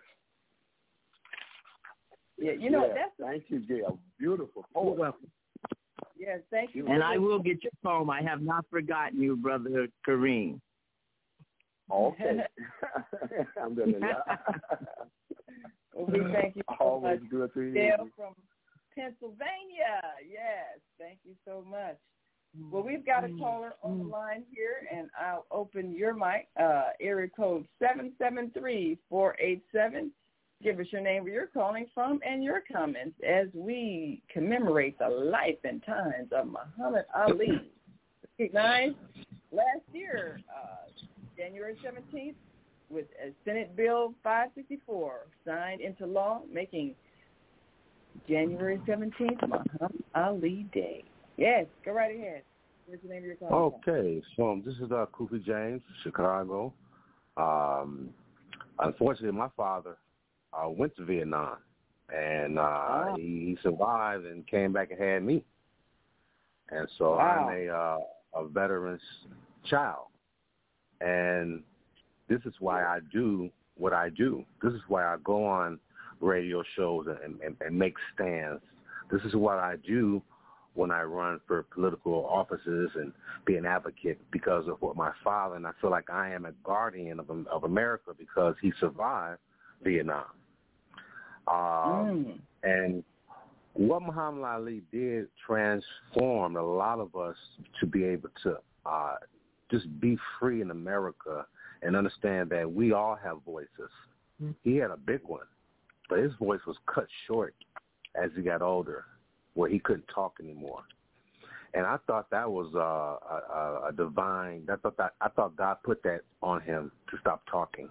Yeah, you know, yes. that's... Thank you, Gail. Beautiful. Oh, you're welcome. Yes, thank you. And I will get your poem. I have not forgotten you, Brother Kareem. Okay. I'm going to Well, we thank you so Always much. good to hear Dale you. from Pennsylvania. Yes, thank you so much. Well, we've got a caller on the line here, and I'll open your mic, uh, area code seven seven three, four eight seven. Give us your name, where you're calling from, and your comments as we commemorate the life and times of Muhammad Ali. Recognized last year, uh, January seventeenth, with uh, Senate Bill five sixty-four signed into law, making January seventeenth Muhammad Ali Day. Yes, go right ahead. What's the name of your call? Okay, so um, this is uh, Kofi James, Chicago. Um, unfortunately, my father uh, went to Vietnam, and uh, oh. he, he survived and came back and had me. And so wow. I'm a, uh, a veteran's child. And this is why I do what I do. This is why I go on radio shows and, and, and make stands. This is what I do when I run for political offices and be an advocate, because of what my father, and I feel like I am a guardian of, of America because he survived Vietnam. Um, mm. And what Muhammad Ali did transformed a lot of us to be able to uh, just be free in America and understand that we all have voices. Mm-hmm. He had a big one, but his voice was cut short as he got older, where he couldn't talk anymore. And I thought that was uh, a, a, a divine. I thought that I thought God put that on him to stop talking,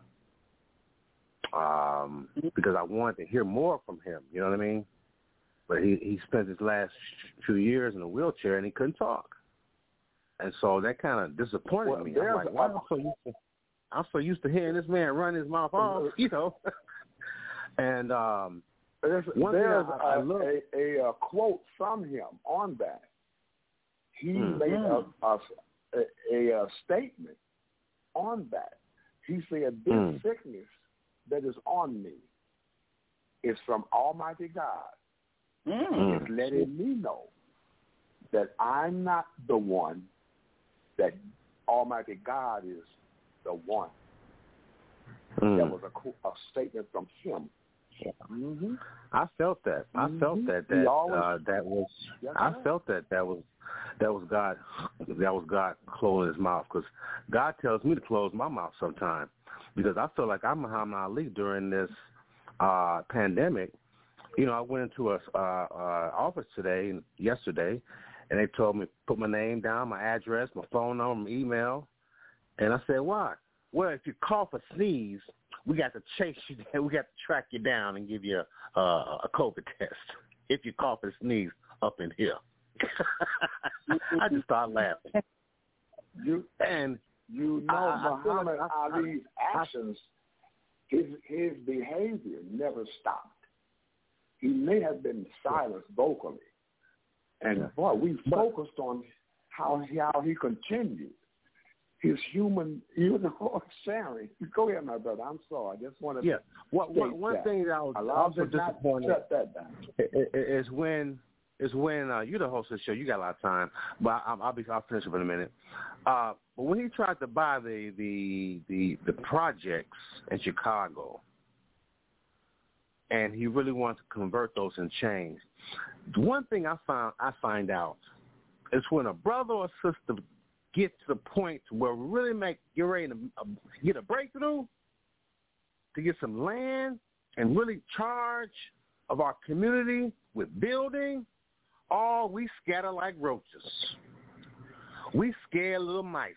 um, because I wanted to hear more from him. You know what I mean? But he, he spent his last few years in a wheelchair and he couldn't talk. And so that kind of disappointed well, me. I'm like, wow, I'm so, used to, I'm so used to hearing this man run his mouth off, you know. and um, there's, one there's thing I, I a, look, a, a, a quote from him on that. He mm-hmm. made a, a, a, a statement on that. He said, this mm. sickness that is on me is from Almighty God. Mm. It's letting me know that I'm not the one, that Almighty God is the one. Mm. That was a, a statement from him. Mm-hmm. I felt that. I mm-hmm. felt that. That always, uh, that was. yes, I right. felt that. That was. That was God. That was God closing his mouth, because God tells me to close my mouth sometimes, because I feel like I'm Muhammad Ali during this uh, pandemic. You know, I went into a uh, uh, office today, yesterday, and they told me to put my name down, my address, my phone number, my email, and I said, why? Well, if you cough or sneeze, we got to chase you down. We got to track you down and give you a, uh, a COVID test if you cough and sneeze up in here. I just started laughing. You and you know, I, Muhammad I I, Ali's I, actions, his his behavior never stopped. He may have been silenced vocally, and yeah. boy, we focused on how he, how he continued his human, you know, sharing. Go ahead, my brother. I'm sorry. I just want to. Yeah. What, one one that. thing that I was I also disappointed shut that down. is when is when uh, you're the host of the show. You got a lot of time, but I'll, I'll be I'll finish up in a minute. Uh, but when he tried to buy the the the, the projects in Chicago, and he really wanted to convert those and change. One thing I found I find out is when a brother or sister get to the point where we really make get ready to uh, get a breakthrough, to get some land and really charge of our community with building, all we scatter like roaches. We scare little mice.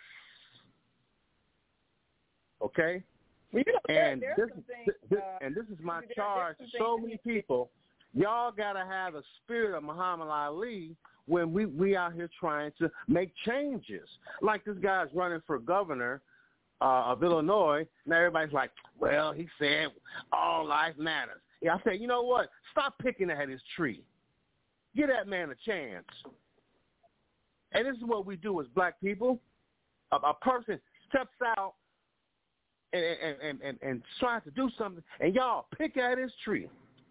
Okay? Well, you know, and, there, this, things, this, uh, and this is my there, charge to so many people. Y'all got to have the spirit of Muhammad Ali when we, we out here trying to make changes. Like this guy's running for governor uh, of Illinois. Now everybody's like, well, he said all life matters. Yeah, I say, you know what? Stop picking at his tree. Give that man a chance. And this is what we do as black people. A, a person steps out and, and, and, and, and tries to do something, and y'all pick at his tree.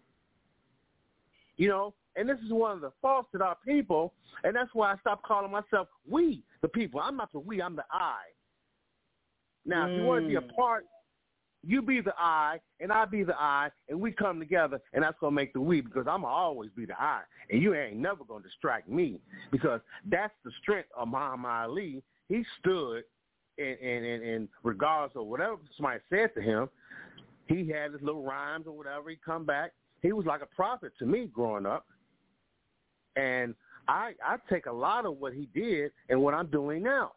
You know, and this is one of the faults of our people, and that's why I stopped calling myself we, the people. I'm not the we, I'm the I. Now, mm. if you want to be a part, you be the I, and I be the I, and we come together, and that's going to make the we, because I'm going to always be the I, and you ain't never going to distract me, because that's the strength of Muhammad Ali. He stood, and, and, and, and regardless of whatever somebody said to him, he had his little rhymes or whatever, he'd come back. He was like a prophet to me growing up. And I I take a lot of what he did and what I'm doing now.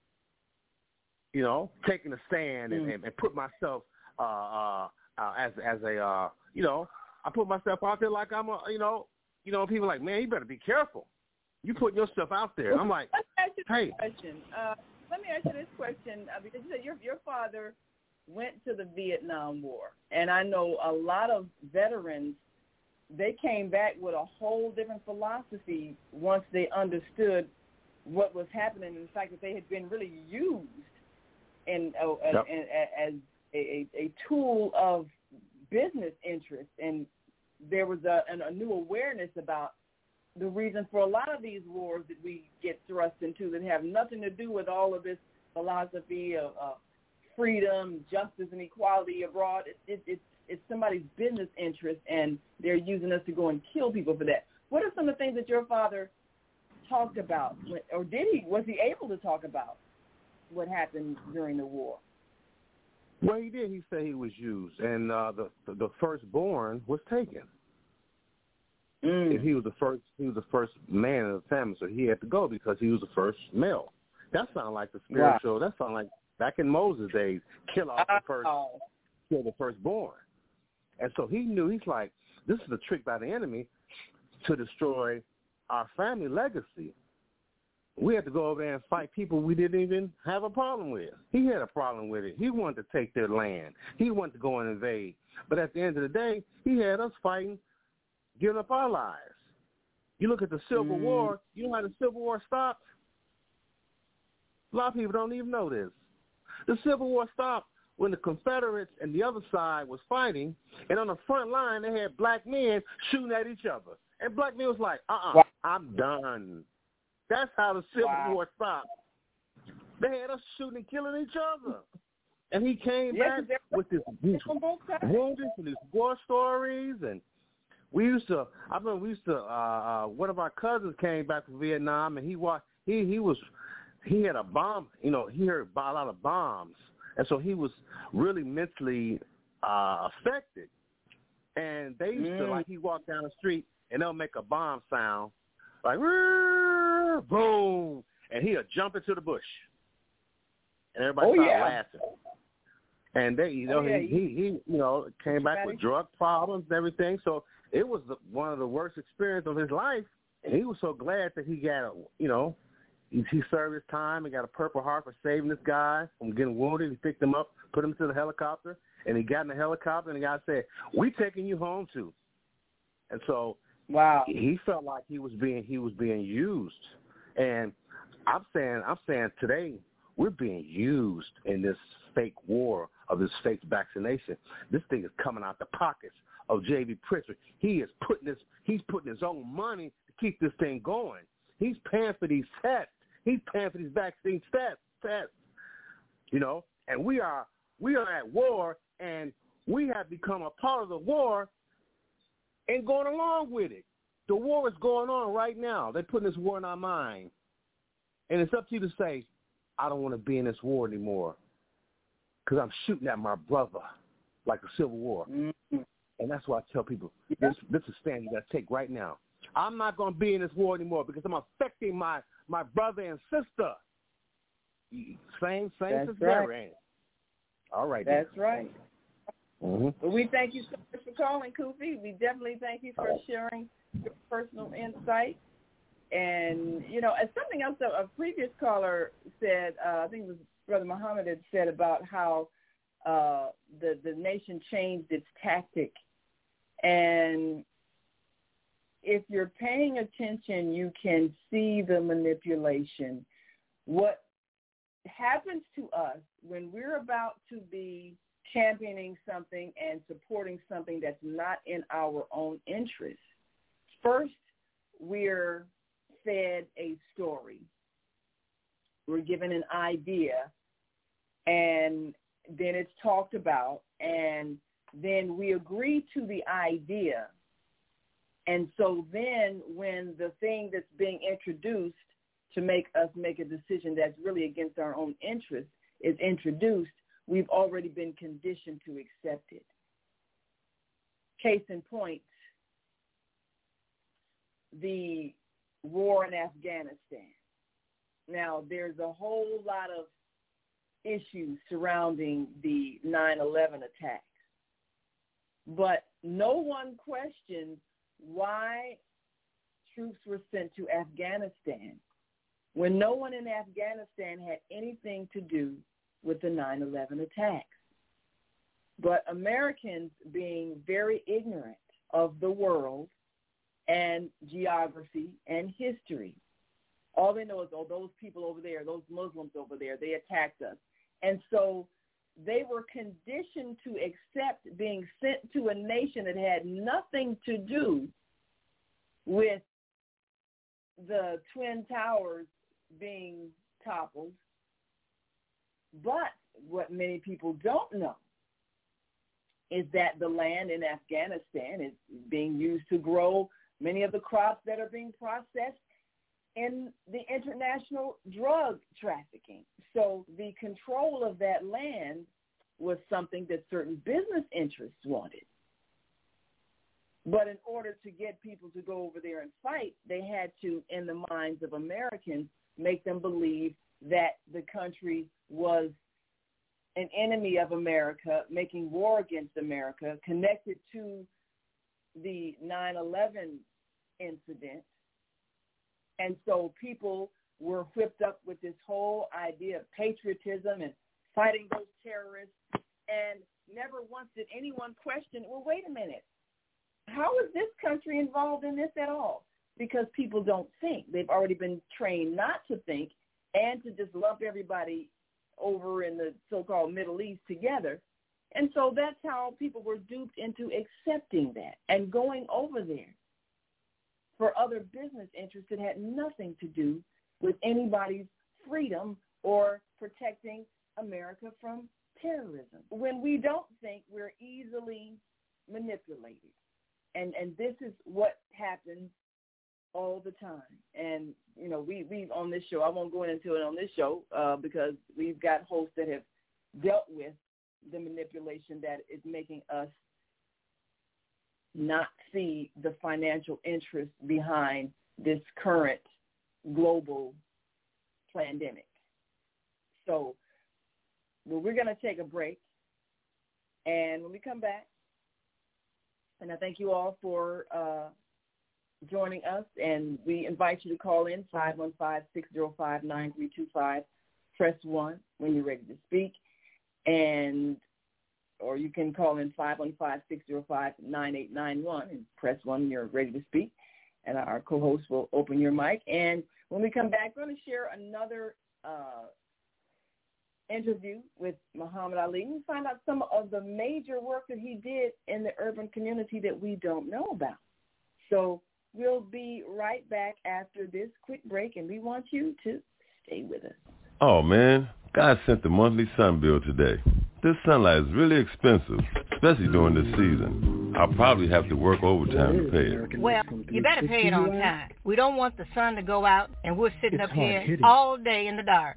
You know, taking a stand and, mm. and, and put myself uh, uh, uh, as as a, uh, you know, I put myself out there like I'm a, you know, you know, people are like, man, you better be careful. You putting yourself out there. I'm like, let me ask you hey. this question. Uh, let me ask you this question uh, because you said your your father went to the Vietnam War, and I know a lot of veterans, they came back with a whole different philosophy once they understood what was happening and the fact that they had been really used in, uh, yep. in, as a, a tool of business interest, and there was a, a new awareness about the reason for a lot of these wars that we get thrust into that have nothing to do with all of this philosophy of uh, freedom, justice, and equality abroad. It, it, it's it's somebody's business interest, and they're using us to go and kill people for that. What are some of the things that your father talked about, or did he? Was he able to talk about what happened during the war? Well, he did. He said he was used, and uh, the the firstborn was taken. Mm. If he was the first, he was the first man in the family, so he had to go because he was the first male. That sounded like the spiritual. Wow. That sounded like back in Moses' days, kill off the first, oh. kill the firstborn. And so he knew, he's like, this is a trick by the enemy to destroy our family legacy. We had to go over there and fight people we didn't even have a problem with. He had a problem with it. He wanted to take their land. He wanted to go and invade. But at the end of the day, he had us fighting, giving up our lives. You look at the Civil mm. War, you know how the Civil War stopped? A lot of people don't even know this. The Civil War stopped when the Confederates and the other side was fighting, and on the front line they had black men shooting at each other. And black men was like, uh-uh, wow. I'm done. That's how the Civil wow. War stopped. They had us shooting and killing each other. And he came yes, back with this, these wounded and these war stories. And we used to, I remember we used to, uh, uh, one of our cousins came back from Vietnam, and he was, he, he was, he had a bomb, you know, he heard a lot of bombs. And so he was really mentally uh, affected. And they used mm. to, like, he walked down the street, and they'll make a bomb sound, like, boom, and he'll jump into the bush. And everybody oh, started yeah. laughing. And they, you know, oh, yeah. he, he, he, you know, came back with drug problems and everything. So it was the, one of the worst experiences of his life. And he was so glad that he got, you know, He, he served his time and got a Purple Heart for saving this guy from getting wounded. He picked him up, put him to the helicopter, and he got in the helicopter, and the guy said, "We taking you home too." And so, wow, he felt like he was being he was being used. And I'm saying, I'm saying today we're being used in this fake war of this fake vaccination. This thing is coming out the pockets of J B. Pritzker. He is putting this. He's putting his own money to keep this thing going. He's paying for these tests. He's paying for these vaccine tests. Tests. You know, and we are we are at war, and we have become a part of the war and going along with it. The war is going on right now. They're putting this war in our mind. And it's up to you to say, I don't want to be in this war anymore because I'm shooting at my brother like a civil war. Mm-hmm. And that's why I tell people, yeah. this, this is a stand you got to take right now. I'm not going to be in this war anymore because I'm affecting my, my brother and sister. Same, same That's as right. there, ain't it? All right. That's then. right. Mm-hmm. Well, we thank you so much for calling, Kofi. We definitely thank you for sharing your personal insight. And, you know, as something else that a previous caller said, uh, I think it was Brother Muhammad had said about how uh, the, the nation changed its tactic. And if you're paying attention, you can see the manipulation. What happens to us when we're about to be championing something and supporting something that's not in our own interest? First, we're fed a story. We're given an idea, and then it's talked about, and then we agree to the idea. And so then when the thing that's being introduced to make us make a decision that's really against our own interest is introduced, we've already been conditioned to accept it. Case in point, the war in Afghanistan. Now, there's a whole lot of issues surrounding the nine eleven attacks, but no one questioned why troops were sent to Afghanistan when no one in Afghanistan had anything to do with the nine eleven attacks. But Americans, being very ignorant of the world and geography and history, all they know is, oh, those people over there, those Muslims over there, they attacked us. And so they were conditioned to accept being sent to a nation that had nothing to do with the Twin Towers being toppled. But what many people don't know is that the land in Afghanistan is being used to grow many of the crops that are being processed in the international drug trafficking. So the control of that land was something that certain business interests wanted. But in order to get people to go over there and fight, they had to, in the minds of Americans, make them believe that the country was an enemy of America, making war against America, connected to the nine eleven incident. And so people were whipped up with this whole idea of patriotism and fighting those terrorists, and never once did anyone question, well, wait a minute, how is this country involved in this at all? Because people don't think. They've already been trained not to think and to just lump everybody over in the so-called Middle East together. And so that's how people were duped into accepting that and going over there for other business interests that had nothing to do with anybody's freedom or protecting America from terrorism. When we don't think, we're easily manipulated. And and this is what happens all the time. And, you know, we, we on this show, I won't go into it on this show uh, because we've got hosts that have dealt with the manipulation that is making us not see the financial interest behind this current global pandemic. So well, we're going to take a break. And when we come back, and I thank you all for uh, joining us, and we invite you to call in five one five, six zero five, nine three two five. Press one when you're ready to speak, and or you can call in five one five, six zero five, nine eight nine one and press one when you're ready to speak, and our co-host will open your mic. And When we come back, we're going to share another uh, interview with Muhammad Ali and find out some of the major work that he did in the urban community that we don't know about. So we'll be right back after this quick break, and we want you to stay with us. Oh, man, God sent the monthly sun bill today. This sunlight is really expensive, especially during this season. I'll probably have to work overtime to pay it. Well, you better pay it on time. We don't want the sun to go out and we're sitting up here all day in the dark.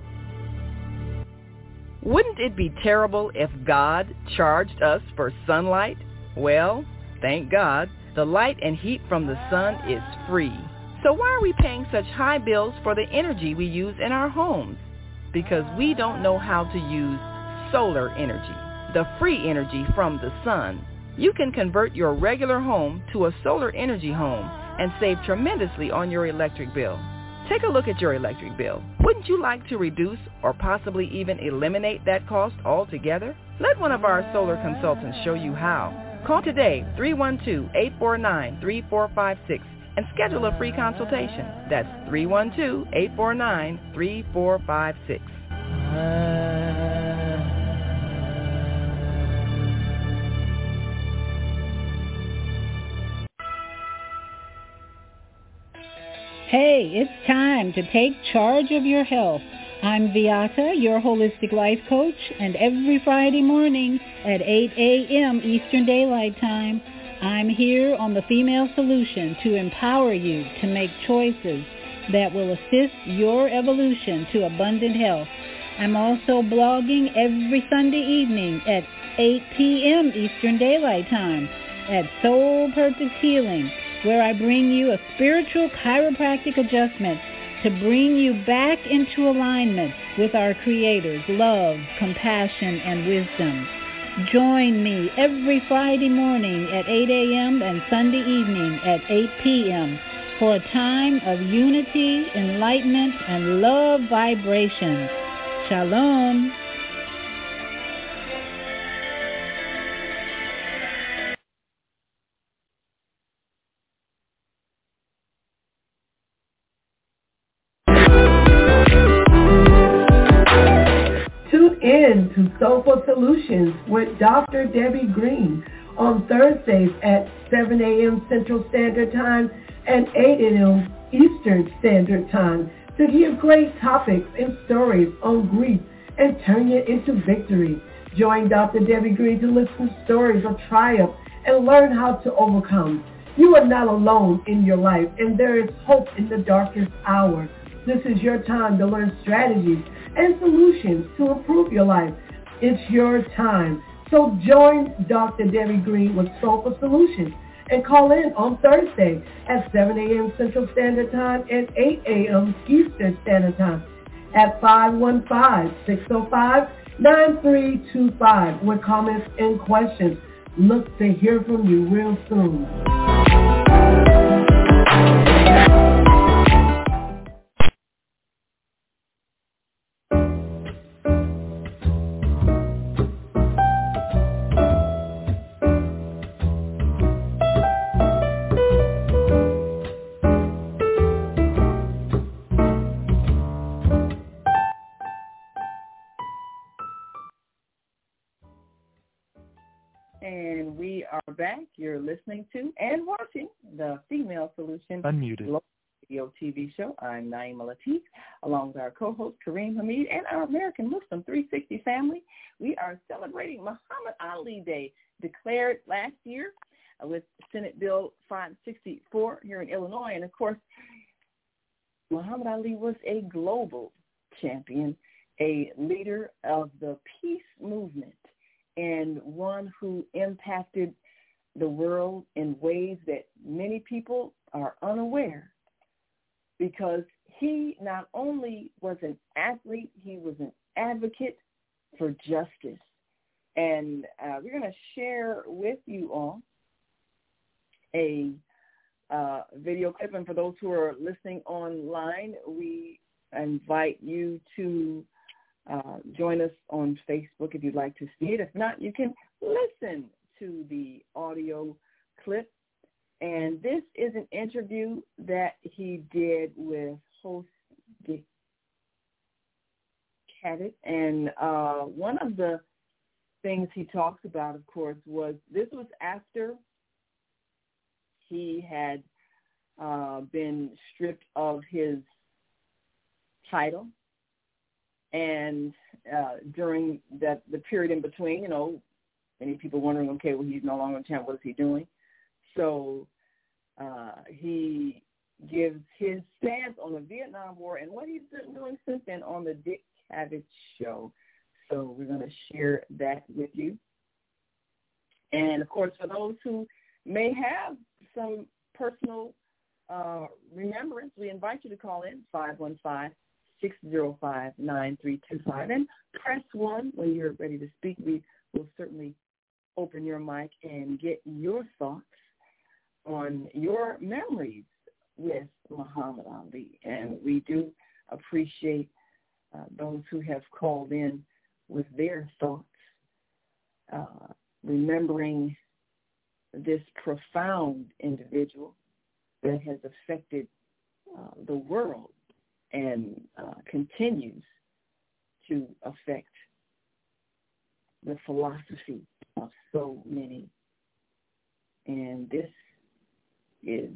Wouldn't it be terrible if God charged us for sunlight? Well, thank God, the light and heat from the sun is free. So why are we paying such high bills for the energy we use in our homes? Because we don't know how to use solar energy, the free energy from the sun. You can convert your regular home to a solar energy home and save tremendously on your electric bill. Take a look at your electric bill. Wouldn't you like to reduce or possibly even eliminate that cost altogether? Let one of our solar consultants show you how. Call today, three one two, eight four nine, three four five six, and schedule a free consultation. That's three one two, eight four nine, three four five six. Hey, it's time to take charge of your health. I'm Viata, your holistic life coach, and every Friday morning at eight a.m. Eastern Daylight Time, I'm here on The Female Solution to empower you to make choices that will assist your evolution to abundant health. I'm also blogging every Sunday evening at eight p.m. Eastern Daylight Time at Soul Purpose Healing, where I bring you a spiritual chiropractic adjustment to bring you back into alignment with our Creator's love, compassion, and wisdom. Join me every Friday morning at eight a.m. and Sunday evening at eight p.m. for a time of unity, enlightenment, and love vibrations. Shalom. Tune in to Soulful Solutions with Doctor Debbie Green on Thursdays at seven a.m. Central Standard Time and eight a.m. Eastern Standard Time to hear great topics and stories on grief and turn it into victory. Join Doctor Debbie Green to listen to stories of triumph and learn how to overcome. You are not alone in your life, and there is hope in the darkest hour. This is your time to learn strategies and solutions to improve your life. It's your time. So join Doctor Debbie Green with Soulful Solutions and call in on Thursday at seven a.m. Central Standard Time and eight a.m. Eastern Standard Time at five one five, six oh five, nine three two five with comments and questions. Look to hear from you real soon. And we are back. You're listening to and watching the Female Solution Unmuted Radio T V show. I'm Naima Latif, along with our co-host Kareem Hamid and our American Muslim three sixty family. We are celebrating Muhammad Ali Day, declared last year uh, with Senate Bill five sixty-four here in Illinois. And, of course, Muhammad Ali was a global champion, a leader of the peace movement, and one who impacted the world in ways that many people are unaware, because he not only was an athlete, he was an advocate for justice. And uh, we're going to share with you all a uh, video clip. And for those who are listening online, we invite you to Uh, join us on Facebook if you'd like to see it. If not, you can listen to the audio clip. And this is an interview that he did with host, Dick Cavett, and uh, one of the things he talks about, of course, was this was after he had uh, been stripped of his title, and uh, during that the period in between, you know, many people wondering, okay, well, he's no longer a champ. What is he doing? So uh, he gives his stance on the Vietnam War and what he's been doing since then on the Dick Cavett Show. So we're going to share that with you. And, of course, for those who may have some personal uh, remembrance, we invite you to call in five one five, six zero five, nine three two five and press one when you're ready to speak. We will certainly open your mic and get your thoughts on your memories with Muhammad Ali. And we do appreciate uh, those who have called in with their thoughts, uh, remembering this profound individual that has affected uh, the world and uh, continues to affect the philosophy of so many. And this is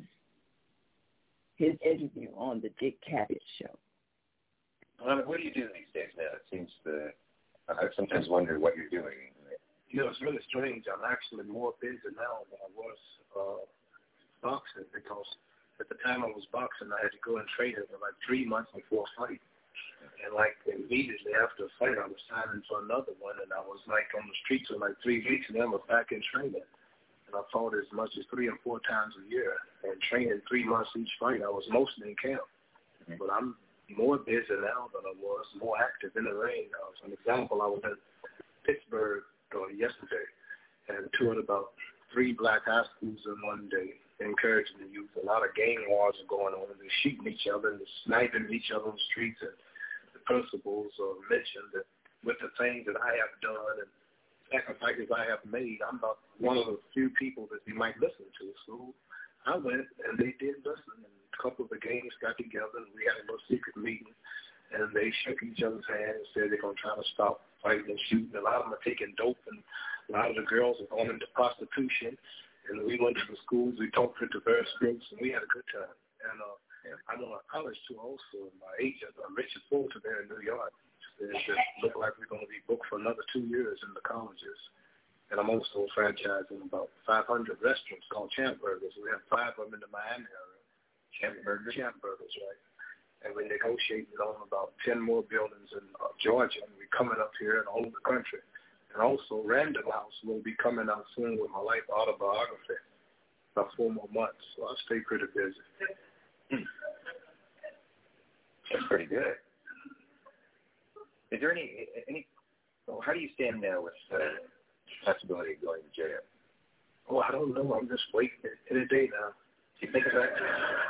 his interview on the Dick Cavett Show. Muhammad, what do you do these days now? It seems the, I sometimes wonder what you're doing. You know, it's really strange. I'm actually more busy now than I was uh, boxing, because at the time I was boxing, I had to go and train for like three months before a fight. And like immediately after a fight, I was signing for another one, and I was like on the streets for like three weeks, and then I was back in training. And I fought as much as three and four times a year, and training three months each fight. I was mostly in camp, mm-hmm. but I'm more busy now than I was, more active in the ring. Now, as an example, I was in Pittsburgh uh, yesterday and toured about three black high schools in one day, encouraging the youth. A lot of gang wars are going on, and they're shooting each other and they're sniping each other on the streets. And the principals uh, mentioned that with the things that I have done and sacrifices I have made, I'm about one of the few people that they might listen to. So I went, and they did listen, and a couple of the gangs got together, and we had a little secret meeting, and they shook each other's hands and said they're going to try to stop fighting and shooting. A lot of them are taking dope, and a lot of the girls are going into prostitution. And we went to the schools, we talked to diverse groups, and we had a good time. And uh, yeah. I'm on a college tour also. My agent, uh, Richard Fulton, there in New York, said it looked like we're going to be booked for another two years in the colleges. And I'm also franchising about five hundred restaurants called Champ Burgers. We have five of them in the Miami area. Champ Burgers? Champ Burgers, right. And we're negotiating on about ten more buildings in uh, Georgia, and we're coming up here and all over the country. And also, Random House will be coming out soon with my life autobiography, about four more months. So I'll stay pretty busy. That's pretty good. Is there any, any well, how do you stand now with the uh, possibility of going to jail? Oh, I don't know. I'm just waiting any day now. Do you think about it?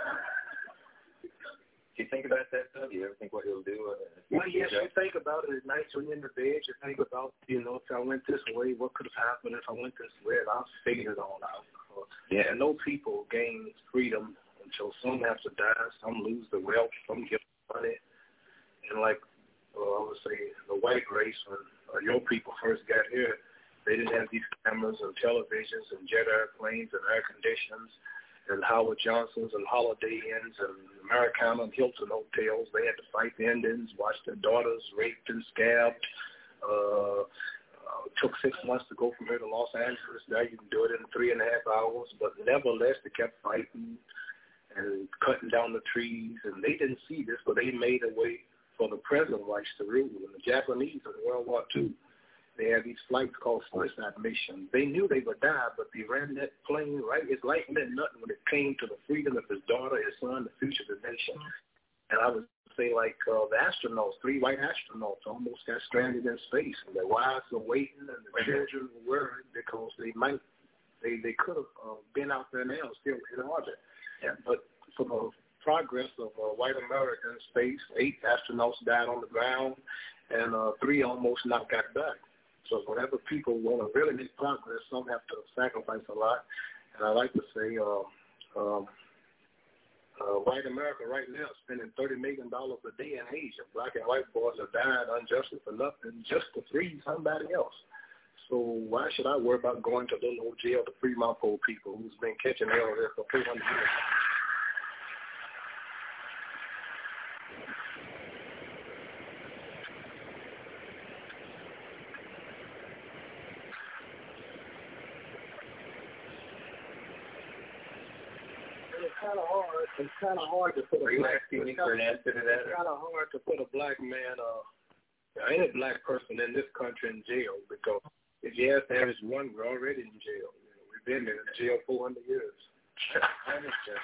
Do you think about that, though? Do you ever think what he'll do? Uh, well, yes, you think about it at night when you're in the bed. You think about, you know, if I went this way, what could have happened if I went this way? And I'll figure it all out. Yeah. And no people gain freedom until some have to die, some lose the wealth, some get money. And like uh, I would say, the white race, when uh, your people first got here, they didn't have these cameras and televisions and jet airplanes and air conditions and Howard Johnson's and Holiday Inns and Americana and Hilton hotels. They had to fight the Indians, watch their daughters raped and scabbed. Uh, uh, took six months to go from here to Los Angeles. Now you can do it in three and a half hours. But nevertheless, they kept fighting and cutting down the trees. And they didn't see this, but they made a way for the present whites to rule. And the Japanese in World War Two, they had these flights called suicide missions. They knew they would die, but they ran that plane right. It's like meant nothing when it came to the freedom of his daughter, his son, the future of the nation. And I would say, like uh, the astronauts, three white astronauts almost got stranded in space, and their wives were waiting, and the children were worried because they might, they they could have uh, been out there now, still in orbit. Yeah. But for the progress of uh, white America in space, eight astronauts died on the ground, and uh, three almost not got back. So whenever people want to really make progress, some have to sacrifice a lot. And I like to say, uh, um, Uh, white America right now is spending thirty million dollars a day in Asia. Black and white boys are dying unjustly for nothing just to free somebody else. So why should I worry about going to little old jail to free my poor people who's been catching hell there for three hundred years? It's kind of hard. It's kind of hard to put a Are you black. asking me for an answer to that? It's kind of hard to put a black man, uh, any black person in this country in jail, because if you ask the average one, we're already in jail. You know, we've been in jail four hundred years. I understand.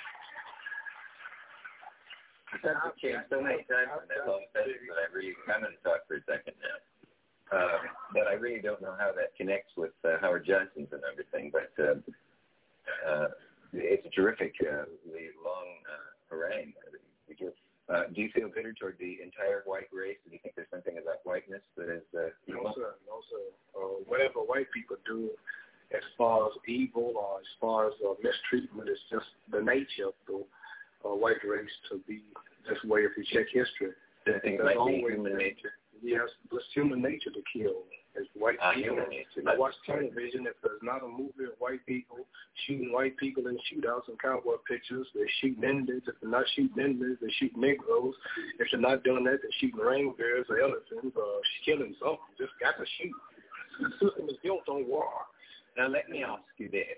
I've changed so many times in that long sentence that I really, I'm going to talk for a second now. Uh, but I really don't know how that connects with uh, Howard Johnson's and everything, but uh, uh, it's a terrific, uh, long uh, harangue. Uh, do you feel bitter toward the entire white race? Do you think there's something about whiteness that is... Uh, no, sir. No, sir. Uh, whatever white people do as far as evil or as far as uh, mistreatment is just the nature of the uh, white race to be this way if you check history. Do you think it might be human nature? Yes, it's human nature to kill. It's white uh, people. Human nature. I watch television. If there's not a movie of white people shooting white people in shootouts and cowboy pictures, they're shooting Indians. If they're not shooting Indians, they're shooting Negroes. If they're not doing that, they're shooting reindeers or elephants or killing something. Just got to shoot. The system is built on war. Now let me ask you this.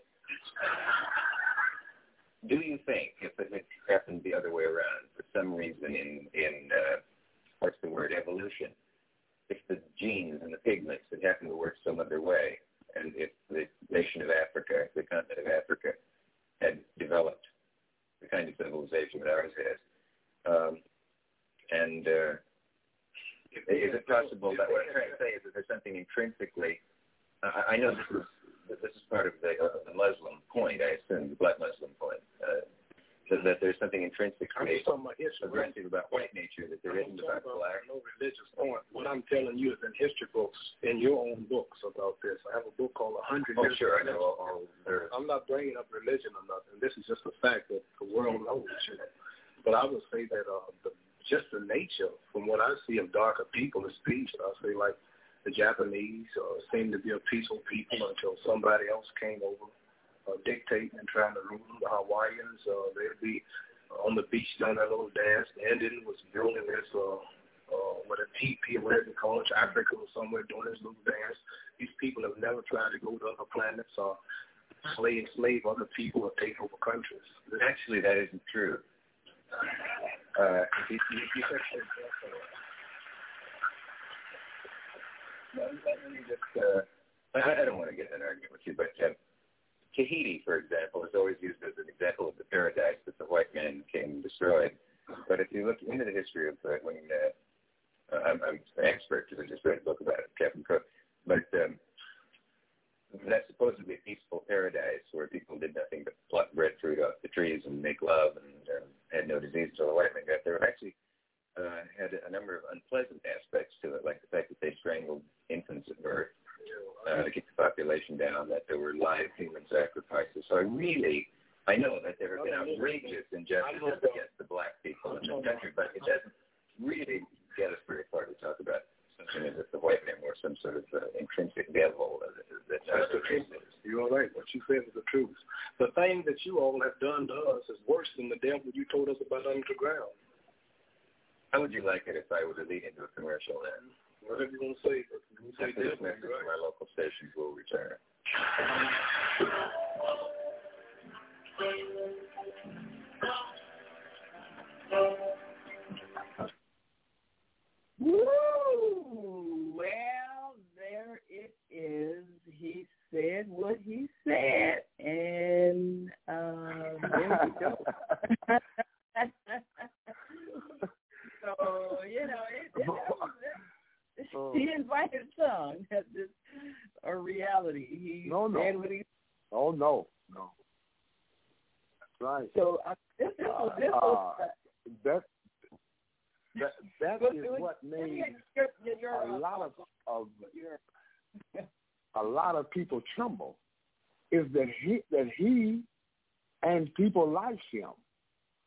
Do you think, if it happened the other way around, for some reason in, in uh, what's the word, evolution, if the genes and the pigments had happened to work some other way, and if the nation of Africa, the continent of Africa, had developed the kind of civilization that ours has, um, and uh, is it possible that what I'm trying to say is that there's something intrinsically, I, I know this is this is part of the, uh, the Muslim point, I assume, the black Muslim point, uh, that, that there's something intrinsically aggressive about white nature that there isn't about black. No religious point. What I'm telling you is in history books, in your own books about this. I have a book called one hundred Oh, Years sure, I of know. All, all I'm not bringing up religion or nothing. This is just a fact that the world knows. You know. But I would say that uh, the, just the nature, from what I see of darker people, is peace. I say like the Japanese uh, seem to be a peaceful people until somebody else came over uh, dictating and trying to rule them. The Hawaiians, uh, they'd be on the beach doing that little dance. The Indian was building this, uh, uh, what a teepee or whatever you call it. Africa was somewhere doing this little dance. These people have never tried to go to other planets or slave, slave other people or take over countries. Actually, that isn't true. Uh, you, you, you Let me just, uh, I, I don't want to get in an argument with you, but uh, Tahiti, for example, is always used as an example of the paradise that the white man came and destroyed. But if you look into the history of uh, when, uh, I'm, I'm an expert because I just read a book about it, Captain Cook, but um, that's supposedly a peaceful paradise where people did nothing but pluck breadfruit off the trees and make love and uh, had no disease until the white man got there. Actually, Uh, had a number of unpleasant aspects to it, like the fact that they strangled infants at birth uh, to keep the population down, that there were live human sacrifices. So I really, I know that there have been outrageous injustices against the black people in this country, but it doesn't really get us very far to talk about something as if the white man were some sort of uh, intrinsic devil. Uh, that, That's the truth. You're all right. What you said is the truth. The thing that you all have done to us is worse than the devil you told us about underground. How would you like it if I were to lead into a commercial then? Whatever you want to say. But you say After this message from our local stations will return. Woo! Well, there it is. He said what he said, and uh, there we go. So, you know, it, it, it, it, Oh. he invited son. That's just a reality. He No, no. said what he Oh, no, no. That's right. So uh, this, this was, this Uh, was uh, that that that But is it was- what made you're, you're, you're, a lot of, of you're, a lot of people tremble. Is that he that he and people like him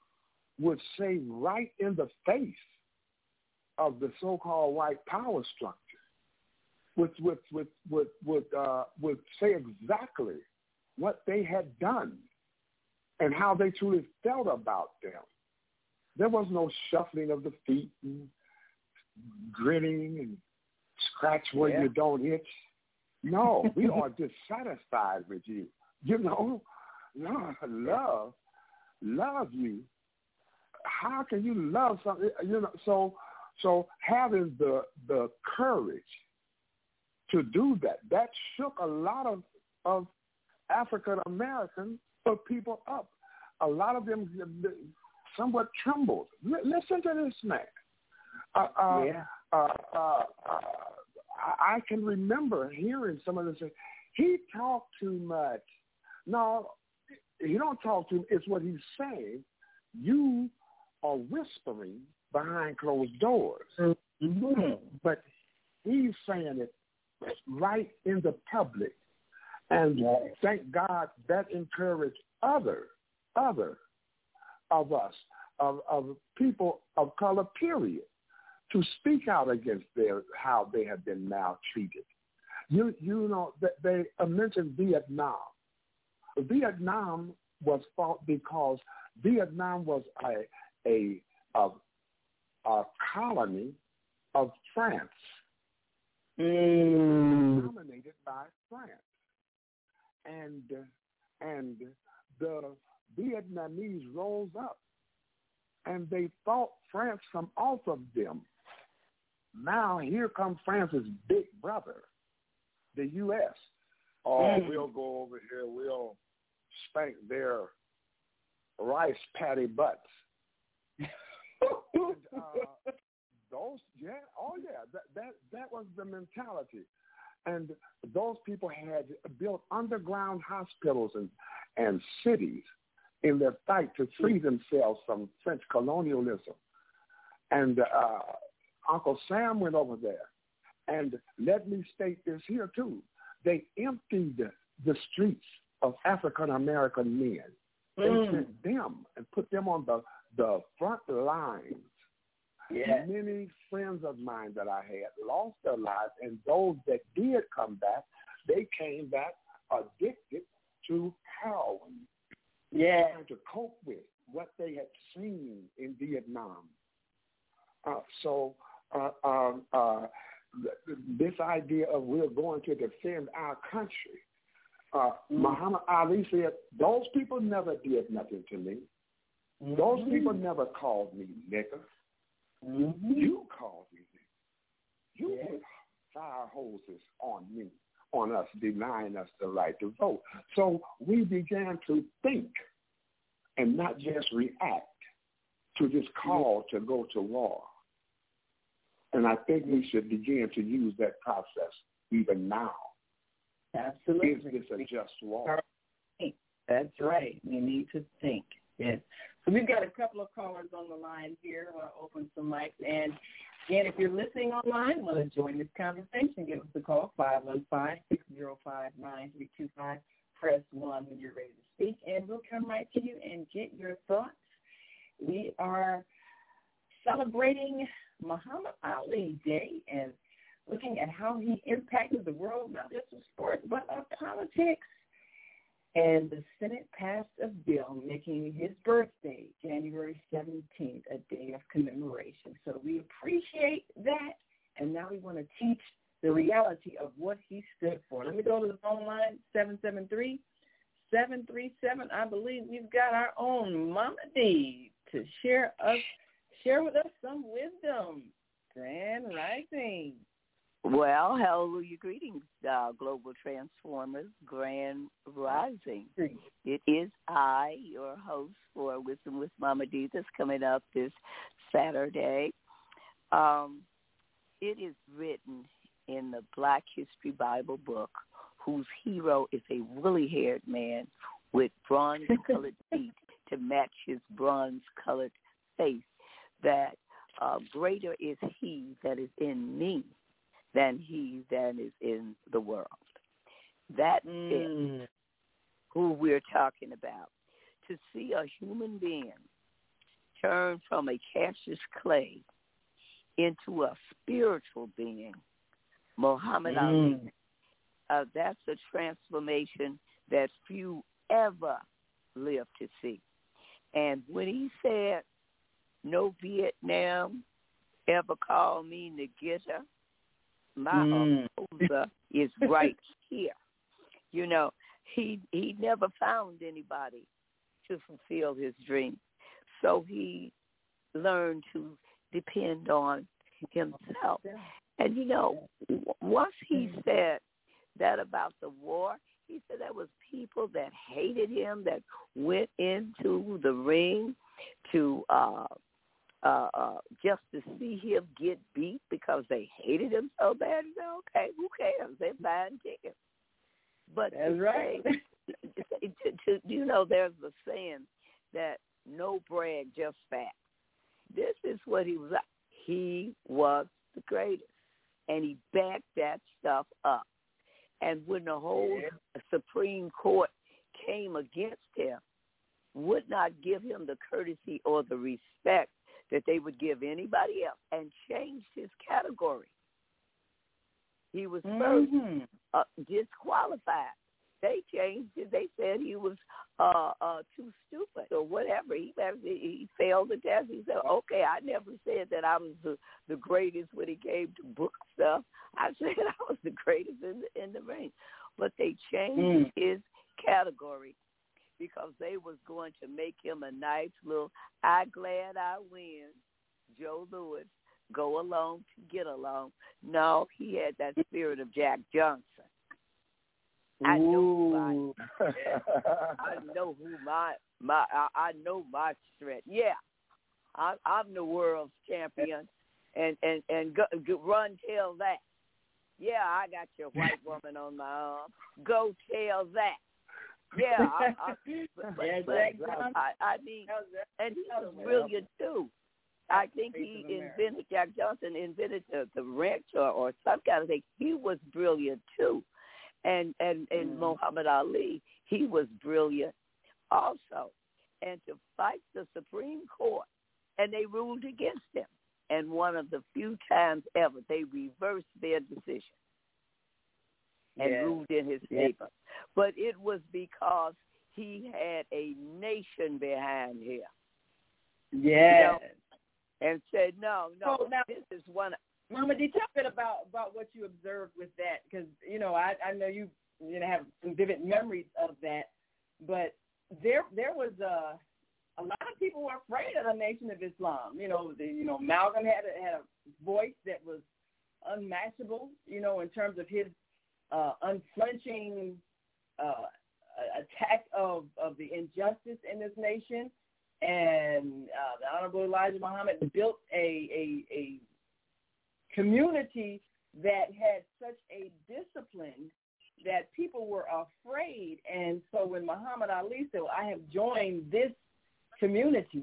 would say right in the face of the so-called white power structure, would would would would would, uh, would say exactly what they had done and how they truly felt about them. There was no shuffling of the feet and grinning and scratch where yeah. you don't itch. No, we are dissatisfied with you. You know, no, love, love you. How can you love something? You know, so so having the the courage to do that, that shook a lot of of African American people up. A lot of them somewhat trembled. L- listen to this man. Uh, uh, yeah. uh, uh, uh, I can remember hearing some of this. He talked too much. No, he don't talk too. It's what he's saying. You are whispering behind closed doors, mm-hmm. but he's saying it right in the public. And yes. thank God that encouraged other, other of us, of, of people of color, period, to speak out against their how they have been maltreated. You you know they uh, mentioned Vietnam. Vietnam was fought because Vietnam was a a a, a colony of France, mm. dominated by France, and and the Vietnamese rose up and they fought France from off of them. Now here comes France's big brother, the U S Oh, mm. we'll go over here. We'll spank their rice patty butts. and, uh, those, yeah, oh yeah, that that that was the mentality. And those people had built underground hospitals and and cities in their fight to free themselves from French colonialism. And uh, Uncle Sam went over there. And let me state this here, too. They emptied the streets of African-American men. They mm. sent them and put them on the, the front lines. Yeah. Many friends of mine that I had lost their lives, and those that did come back, they came back addicted to heroin. Yeah. Trying to cope with what they had seen in Vietnam. Uh, so uh, um, uh, th- this idea of we're going to defend our country, uh, mm-hmm. Muhammad Ali said, those people never did nothing to me. Mm-hmm. Those people never called me nigger. Mm-hmm. You called me nigger. You yeah. put fire hoses on me, on us, denying us the right to vote. So we began to think and not just react to this call to go to war. And I think we should begin to use that process even now. Absolutely. Is this a just war? That's right. We need to think. Yes. So we've got a couple of callers on the line here. I want to open some mics. And again, if you're listening online, want to join this conversation, give us a call, five one five, six zero five, nine three two five. Press one when you're ready to speak, and we'll come right to you and get your thoughts. We are celebrating Muhammad Ali Day and looking at how he impacted the world, not just of sports, but of politics. And the Senate passed a bill making his birthday, January seventeenth, a day of commemoration. So we appreciate that, and now we want to teach the reality of what he stood for. Let me go to the phone line, seven seven three, seven three seven. I believe we've got our own Mama D to share us, share with us some wisdom. Grand Rising. Well, hallelujah, greetings, uh, Global Transformers, Grand Rising. It is I, your host for Wisdom with Mama D, that's coming up this Saturday. Um, it is written in the Black History Bible book, whose hero is a woolly-haired man with bronze-colored feet to match his bronze-colored face, that uh, greater is he that is in me than he that is in the world. That mm. is who we're talking about. To see a human being turned from a Cassius Clay into a spiritual being, Muhammad mm. Ali. Uh, that's a transformation that few ever live to see. And when he said, no Vietnam ever called me Nagita, my mm. opposer is right here. You know, he he never found anybody to fulfill his dream. So he learned to depend on himself. And, you know, once he said that about the war, he said there was people that hated him that went into the ring to uh, uh, uh, just to see him get beat because they hated him so bad. He said, okay, who cares? They're buying tickets. But that's to right. Say, to, to, you know, there's a saying that no brag, just fact. This is what he was. He was the greatest, and he backed that stuff up. And when the whole yeah. Supreme Court came against him, would not give him the courtesy or the respect that they would give anybody else, and changed his category. He was first mm-hmm. uh, disqualified. They changed it. They said he was uh, uh, too stupid or whatever. He he failed the test. He said, okay, I never said that I was the, the greatest when it came to book stuff. I said I was the greatest in the, in the ring. But they changed mm. his category because they was going to make him a nice little, I glad I win, Joe Louis, go along to get along. No, he had that spirit of Jack Johnson. I know my, I know who my my I, I know my strength. Yeah, I, I'm the world's champion, and and and go, go, run tell that. Yeah, I got your white woman on my arm. Go tell that. Yeah, I, I, but, but, but, I, I mean, and he was brilliant too. I think he invented, Jack Johnson invented the, the wrench or, or some kind of thing. He was brilliant too. And and, and mm. Muhammad Ali, he was brilliant also. And to fight the Supreme Court, and they ruled against him. And one of the few times ever, they reversed their decision and yeah. ruled in his yeah. favor. But it was because he had a nation behind him. Yeah. You know, and said, no, no, so now, this is one. Mama, did you tell me about, about what you observed with that? Because, you know, I, I know you, you know, have some vivid memories of that. But there there was a, a lot of people were afraid of the Nation of Islam. You know, the, you know, Malcolm had a, had a voice that was unmatchable, you know, in terms of his uh, unflinching uh, attack of, of the injustice in this nation. And uh, the Honorable Elijah Muhammad built a, a, a community that had such a discipline that people were afraid. And so when Muhammad Ali said, I have joined this community,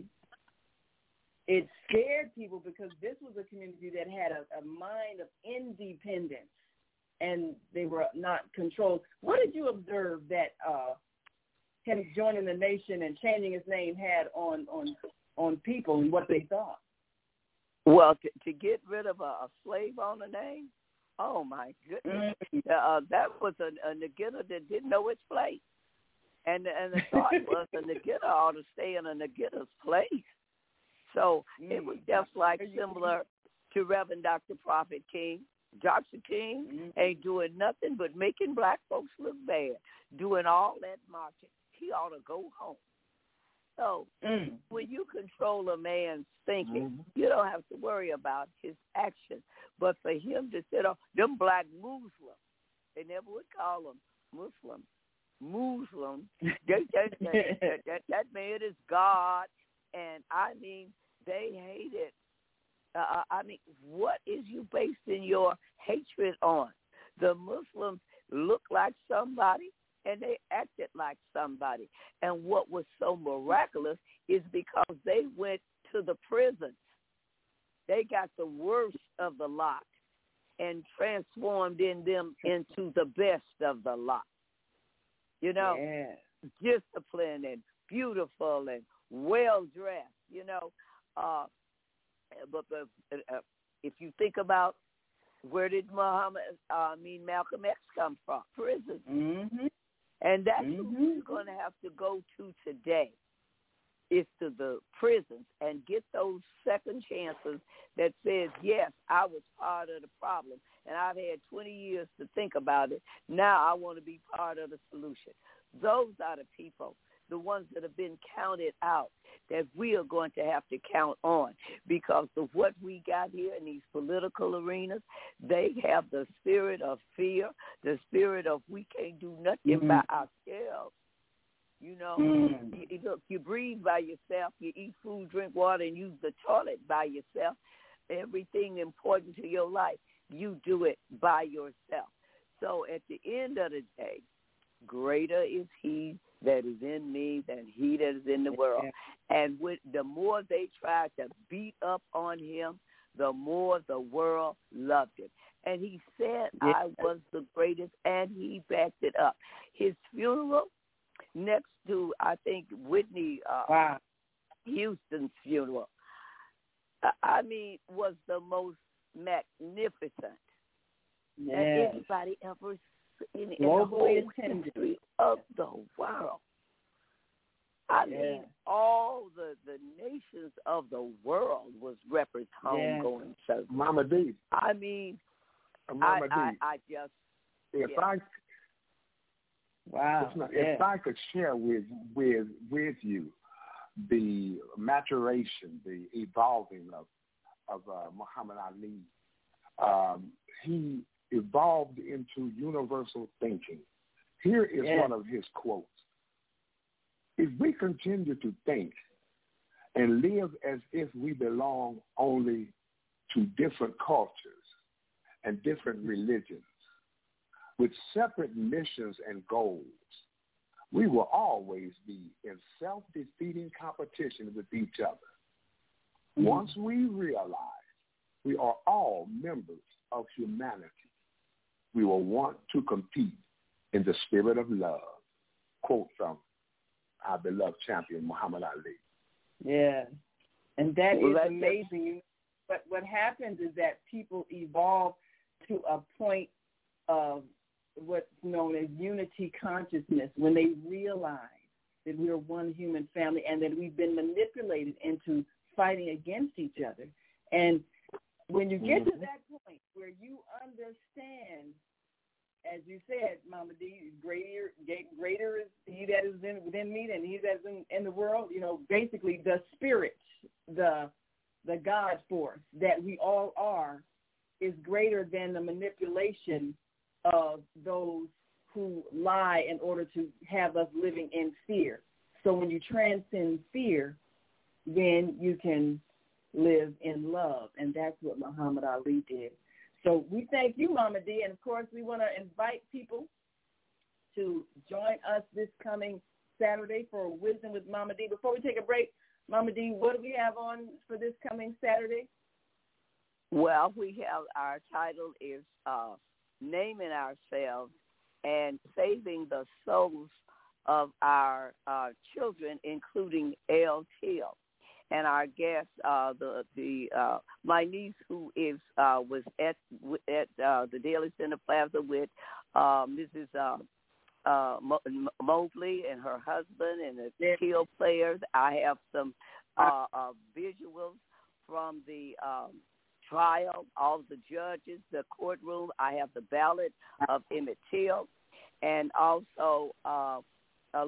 it scared people because this was a community that had a, a mind of independence and they were not controlled. What did you observe that uh, him joining the nation and changing his name had on, on, on people and what they thought? Well, to, to get rid of a, a slave on the name, oh, my goodness. Mm-hmm. Uh, that was a, a Nagita that didn't know its place. And, and the thought was a Nagita ought to stay in a Nagita's place. So mm-hmm. it was just like similar to Reverend Doctor Prophet King. Doctor King mm-hmm. ain't doing nothing but making black folks look bad, doing all that marching. He ought to go home. So mm. when you control a man's thinking, mm-hmm. you don't have to worry about his action. But for him to sit on them black Muslims, they never would call them Muslim. Muslim, that, that, that, that, that man is God. And, I mean, they hate it. Uh, I mean, what is you basing your hatred on? The Muslims look like somebody, and they acted like somebody. And what was so miraculous is because they went to the prisons. They got the worst of the lot and transformed in them into the best of the lot. You know, yeah. disciplined and beautiful and well-dressed, you know. but uh, uh, if you think about where did Muhammad, uh, I mean Malcolm X come from? Prison. Mm-hmm. And that's mm-hmm. what we're going to have to go to today, is to the prisons and get those second chances that says, yes, I was part of the problem, and I've had twenty years to think about it. Now I want to be part of the solution. Those are the people, the ones that have been counted out, that we are going to have to count on, because of what we got here in these political arenas. They have the spirit of fear, the spirit of we can't do nothing mm-hmm. by ourselves. You know, mm. you, look, you breathe by yourself, you eat food, drink water, and use the toilet by yourself. Everything important to your life, you do it by yourself. So at the end of the day, greater is he that is in me than he that is in the world. And with the more they tried to beat up on him, the more the world loved him. And he said, yeah. I was the greatest, and he backed it up. His funeral, next to, I think, Whitney uh, wow. Houston's funeral, I mean, was the most magnificent yes. that anybody ever in, in the whole history of the world. I yes. mean, all the, the nations of the world was represented homegoing yes. service. Mama D. I mean, Mama I, D. I, I just, if yeah. I Wow. Not, yeah. If I could share with with with you the maturation, the evolving of of uh, Muhammad Ali, um, he evolved into universal thinking. Here is yeah. one of his quotes: "If we continue to think and live as if we belong only to different cultures and different religions, with separate missions and goals, we will always be in self-defeating competition with each other. Mm-hmm. Once we realize we are all members of humanity, we will want to compete in the spirit of love." Quote from our beloved champion, Muhammad Ali. Yeah, and that well, is that's amazing. But what happens is that people evolve to a point of what's known as unity consciousness, when they realize that we're one human family and that we've been manipulated into fighting against each other. And when you get mm-hmm. to that point where you understand, as you said, Mama D, greater, greater is he that is in, within me than he that is in, in the world, you know, basically the spirit, the the God force that we all are is greater than the manipulation of those who lie in order to have us living in fear. So when you transcend fear, then you can live in love, and that's what Muhammad Ali did. So we thank you, Mama D, and of course we want to invite people to join us this coming Saturday for Wisdom with Mama D. Before we take a break, Mama D, what do we have on for this coming Saturday? Well, we have, our title is uh, Naming Ourselves and Saving the Souls of Our uh, Children, including El Till. And our guest, uh, the the uh, my niece, who is uh, was at at uh, the Daily Center Plaza with uh, Missus Uh, uh, Mo- Mobley and her husband and the yeah. Till players. I have some uh, uh, visuals from the um, trial, all the judges, the courtroom. I have the ballot of Emmett Till, and also uh, uh,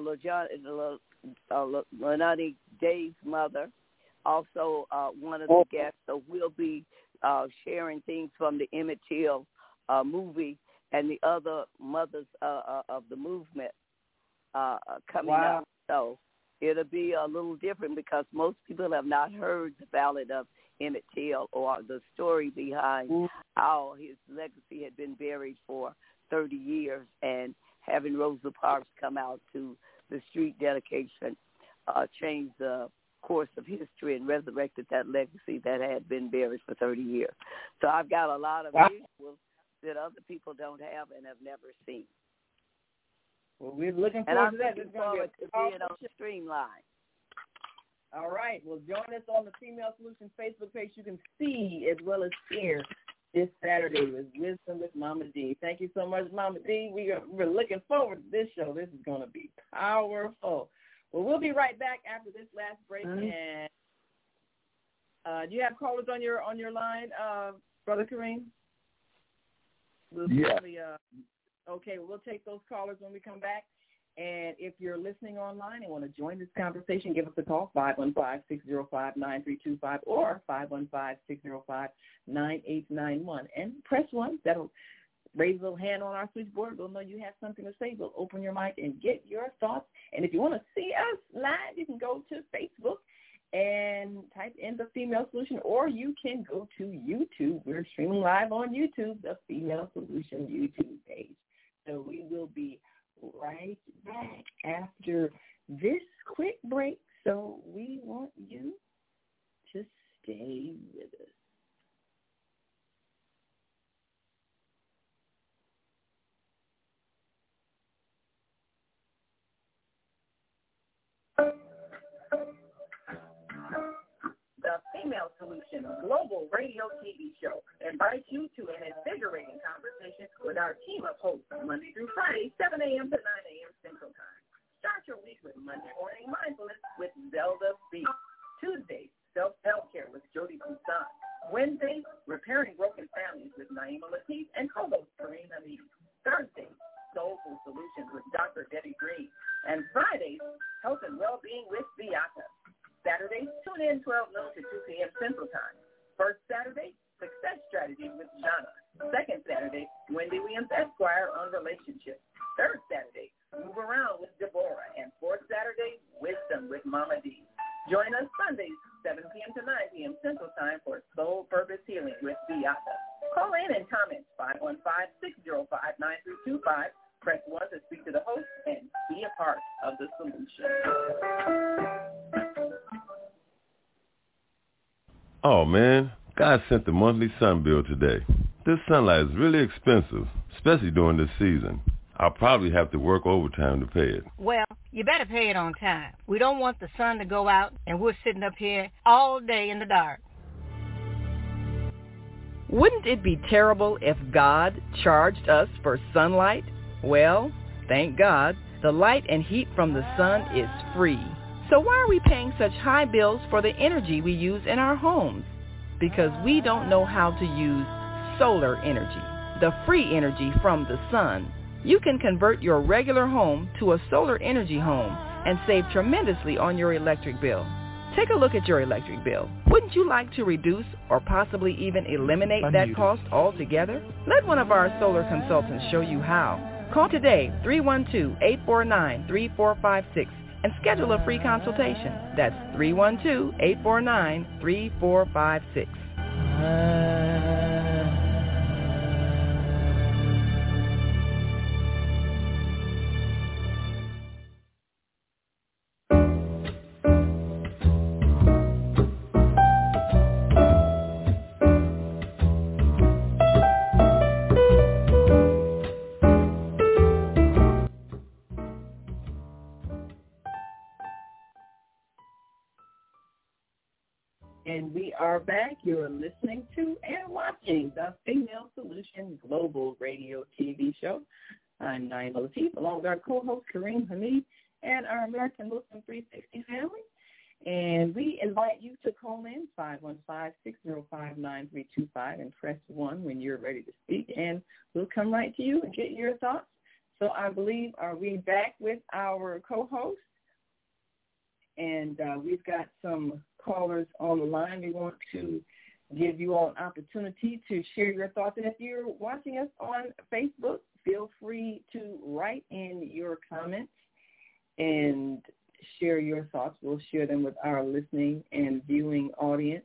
Lenani Day's mother. Also, uh, one of the guests, so we'll be uh, sharing things from the Emmett Till uh, movie and the other mothers uh, uh, of the movement uh, coming wow. up. So it'll be a little different because most people have not heard the ballad of Emmett Till or the story behind mm. how his legacy had been buried for thirty years, and having Rosa Parks come out to the street dedication uh, changed the course of history and resurrected that legacy that had been buried for thirty years. So I've got a lot of visuals that other people don't have and have never seen. Well, we're looking forward and I'm to that. looking forward to being on Streamline. All right. Well, join us on the Female Solutions Facebook page. You can see as well as hear this Saturday with Wisdom with Mama D. Thank you so much, Mama D. We are, we're looking forward to this show. This is going to be powerful. Well, we'll be right back after this last break. Mm-hmm. And uh, do you have callers on your on your line, uh, Brother Kareem? We'll yeah. Probably, uh, okay, we'll take those callers when we come back. And if you're listening online and want to join this conversation, give us a call, five one five, six zero five, nine three two five or five one five, six zero five, nine eight nine one. And press one. That'll raise a little hand on our switchboard. We'll know you have something to say. We'll open your mic and get your thoughts. And if you want to see us live, you can go to Facebook and type in The Female Solution, or you can go to YouTube. We're streaming live on YouTube, The Female Solution YouTube page. So we will be right back after this quick break, so we want you to stay with us. The Female Solution Global Radio T V Show invites you to an invigorating conversation with our team of hosts Monday through Friday, seven a.m. to nine a.m. Central Time. Start your week with Monday Morning Mindfulness with Zelda B. Tuesday, Self-Help Care with Jody Poussin. Wednesday, Repairing Broken Families with Naima Latif and co-host Kareem Hamid. Thursday, Soulful Solutions with Doctor Debbie Green. And Friday, Health and Wellbeing with Beata. Saturday, tune in twelve noon to two p.m. Central Time. First Saturday, Success Strategies with Jana. Second Saturday, Wendy Williams Esquire on relationships. Third Saturday, Move Around with Deborah. And fourth Saturday, Wisdom with Mama D. Join us Sundays, seven p.m. to nine p.m. Central Time for Soul Purpose Healing with Beata. Call in and comment five one five, six zero five, nine three two five. Press one to speak to the host and be a part of the solution. Oh, man, God sent the monthly sun bill today. This sunlight is really expensive, especially during this season. I'll probably have to work overtime to pay it. Well, you better pay it on time. We don't want the sun to go out and we're sitting up here all day in the dark. Wouldn't it be terrible if God charged us for sunlight? Well, thank God, the light and heat from the sun is free. So why are we paying such high bills for the energy we use in our homes? Because we don't know how to use solar energy, the free energy from the sun. You can convert your regular home to a solar energy home and save tremendously on your electric bill. Take a look at your electric bill. Wouldn't you like to reduce or possibly even eliminate that cost altogether? Let one of our solar consultants show you how. Call today, three one two, eight four nine, three four five six. And schedule a free consultation. That's three one two, eight four nine, three four five six. And we are back. You're listening to and watching the Female Solution Global Radio T V Show. I'm Naima Latif, along with our co-host Kareem Hamid and our American Muslim three sixty family. And we invite you to call in five one five, six zero five, nine three two five and press one when you're ready to speak. And we'll come right to you and get your thoughts. So I believe, are we back with our co-host? And uh, we've got some callers on the line. We want to give you all an opportunity to share your thoughts. And if you're watching us on Facebook, feel free to write in your comments and share your thoughts. We'll share them with our listening and viewing audience.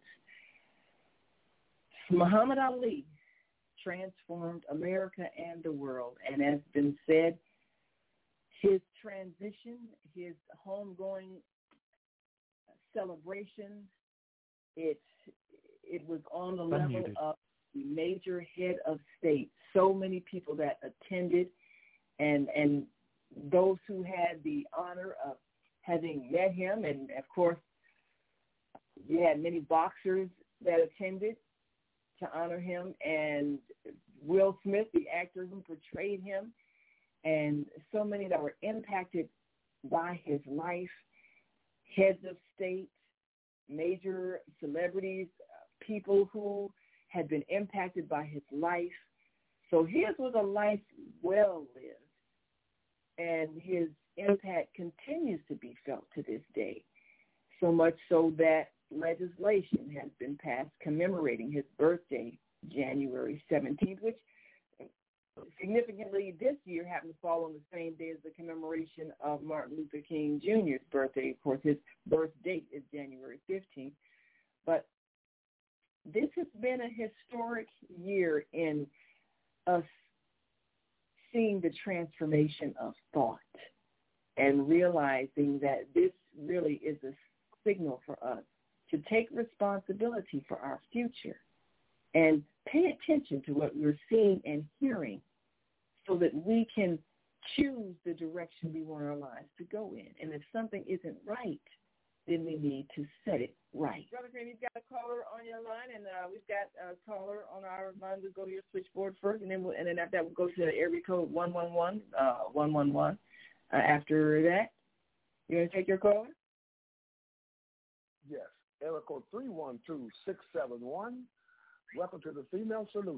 Muhammad Ali transformed America and the world. And as been said, his transition, his homegoing celebration, it it was on the level of the major head of state. So many people that attended, and and those who had the honor of having met him, and of course you had many boxers that attended to honor him, and Will Smith, the actor who portrayed him, and so many that were impacted by his life, heads of state, major celebrities, people who had been impacted by his life. So his was a life well lived, and his impact continues to be felt to this day, so much so that legislation has been passed commemorating his birthday, January seventeenth, which significantly this year happened to fall on the same day as the commemoration of Martin Luther King Junior's birthday. Of course, his birth date is January fifteenth. But this has been a historic year in us seeing the transformation of thought and realizing that this really is a signal for us to take responsibility for our future and pay attention to what we're seeing and hearing so that we can choose the direction we want our lives to go in. And if something isn't right, then we need to set it right. Brother Green, you've got a caller on your line, and uh, we've got a caller on our line. We'll go to your switchboard first, and then we'll, and then after that, we'll go to the area code one one one, uh, one one one. Uh, after that, you want to take your caller? Yes. Area code three one two, six seven one. Welcome to the Female Solution.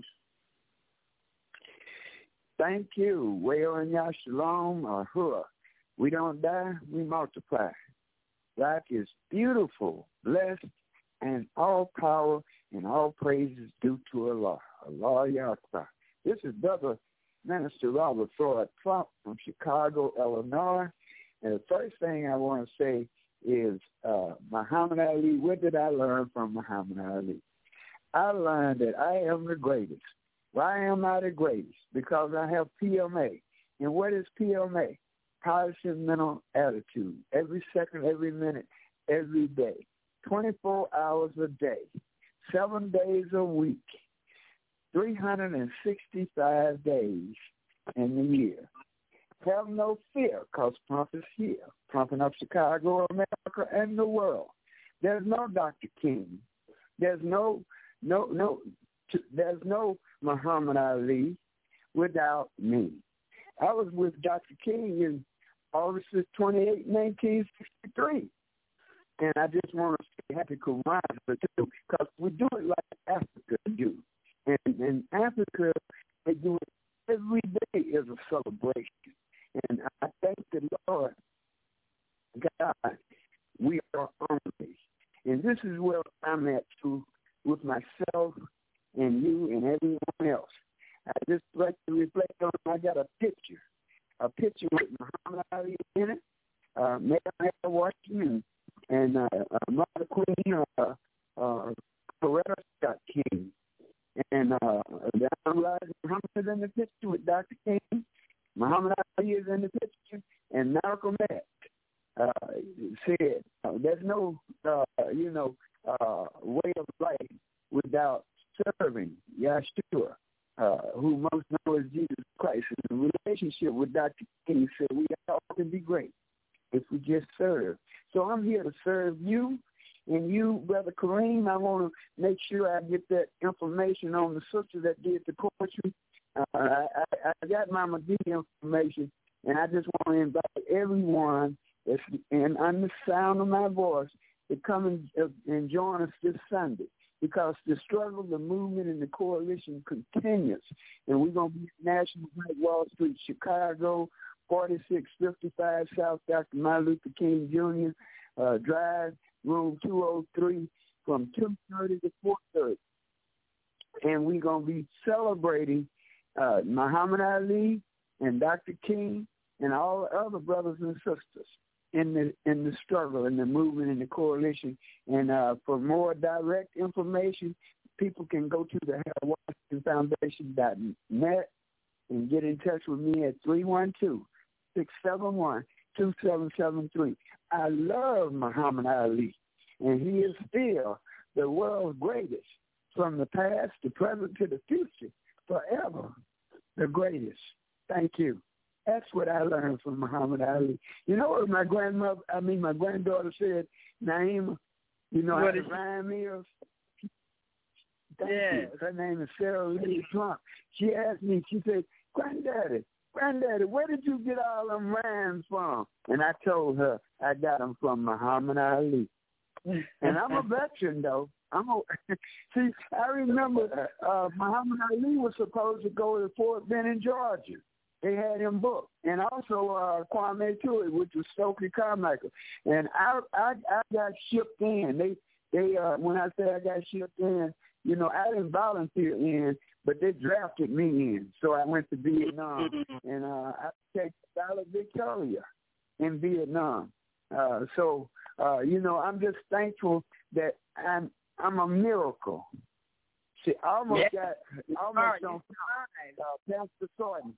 Thank you. Well and Yah Shalom, Ahura. We don't die, we multiply. Life is beautiful, blessed, and all power and all praises due to Allah. Allah Yahweh. This is Brother Minister Robert Floyd Trump from Chicago, Illinois. And the first thing I want to say is uh, Muhammad Ali. What did I learn from Muhammad Ali? I learned that I am the greatest. Why am I the greatest? Because I have P M A. And what is P M A? Positive mental attitude. Every second, every minute, every day. twenty-four hours a day. Seven days a week. three hundred sixty-five days in the year. Have no fear, because Trump is here. Trumping up Chicago, America, and the world. There's no Doctor King. There's no, no, no, there's no Muhammad Ali without me. I was with Doctor King in August twenty-eighth, nineteen sixty-three. And I just want to say happy Kwanzaa, too, because we do it like Africa do. And in Africa, they do it every day is a celebration. And I thank the Lord God, we are only. And this is where I'm at, too, with myself and you and everyone else. I just like to reflect on, I got a picture, a picture with Muhammad Ali in it, uh, Mayor Washington, and uh, uh, Mother Queen, uh, uh, Coretta Scott King. And uh, I'm like Muhammad in the picture with Doctor King. Muhammad Ali is in the picture, and Malcolm X uh, said, uh, "There's no, uh, you know, uh, way of life without serving Yahshua, uh, who most know as Jesus Christ." In the relationship with Doctor King, said we all can be great if we just serve. So I'm here to serve you. And you, Brother Kareem, I want to make sure I get that information on the sister that did the poetry. Uh, I, I, I got Mama D information, and I just want to invite everyone that's in on the sound of my voice to come and, uh, and join us this Sunday, because the struggle, the movement, and the coalition continues. And we're going to be at National Bank, Wall Street, Chicago, forty-six fifty-five South Doctor Martin Luther King Junior Uh, Drive, room two oh three, from two thirty to four thirty. And we're going to be celebrating uh, Muhammad Ali and Doctor King and all the other brothers and sisters in the in the struggle, in the movement, in the coalition. And uh, for more direct information, people can go to the Harold Washington Foundation dot net and get in touch with me at three one two, six seven one, two seven seven three. I love Muhammad Ali, and he is still the world's greatest, from the past, the present, to the future, forever the greatest. Thank you. That's what I learned from Muhammad Ali. You know what my grandmother, I mean, my granddaughter said, Naima, You know what how the rhyme is? Thank yeah. you. Her name is Sarah Lee Plump. She asked me, she said, Granddaddy, Granddaddy, where did you get all them rhymes from? And I told her I got them from Muhammad Ali. And I'm a veteran, though. I'm a, see, I remember uh, Muhammad Ali was supposed to go to Fort Benning, Georgia. They had him booked. And also uh, Kwame Ture, which was Stokely Carmichael. And I, I I got shipped in. They they uh, when I say I got shipped in, you know, I didn't volunteer in, but they drafted me in. So I went to Vietnam, and uh, I take Dollar Victoria in Vietnam. Uh, so uh, you know, I'm just thankful that I'm I'm a miracle. See, I almost yeah. got almost on uh, Pastor Thornton.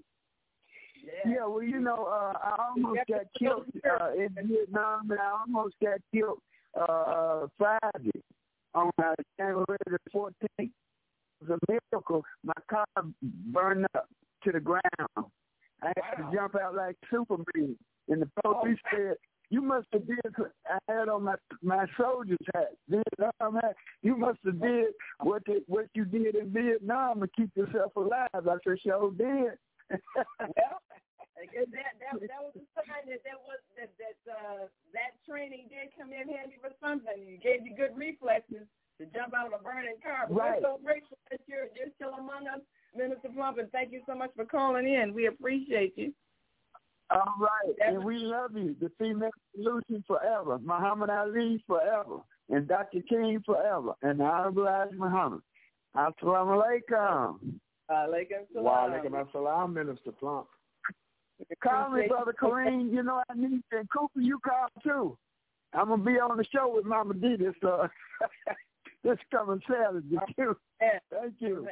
Yeah. yeah, well, you know, uh, I almost got killed uh, in Vietnam, and I almost got killed uh, Friday on uh, January the fourteenth. It was a miracle. My car burned up to the ground. I had wow. to jump out like Superman, and the police oh. said, "You must have did." I had on my my soldier's hat, Vietnam hat. You must have did what the, what you did in Vietnam to keep yourself alive. I said, "Sure did." Well, that that that was a sign that that was that that uh, that training did come in handy for something. You gave you good reflexes to jump out of a burning car. But right. We're so grateful that you're you're still among us, Minister Plump, and thank you so much for calling in. We appreciate you. All right, That's and we love you. The Female Solution forever, Muhammad Ali forever, and Doctor King forever, and the Honorable Elijah Muhammad. Assalamu alaikum. Alaikum salam. Wa alaikum assalam, Minister Plump. Call me, Brother Kareem. You know I need you. And Cooper, you call too. I'm gonna be on the show with Mama D this uh, this coming Saturday too. Thank you.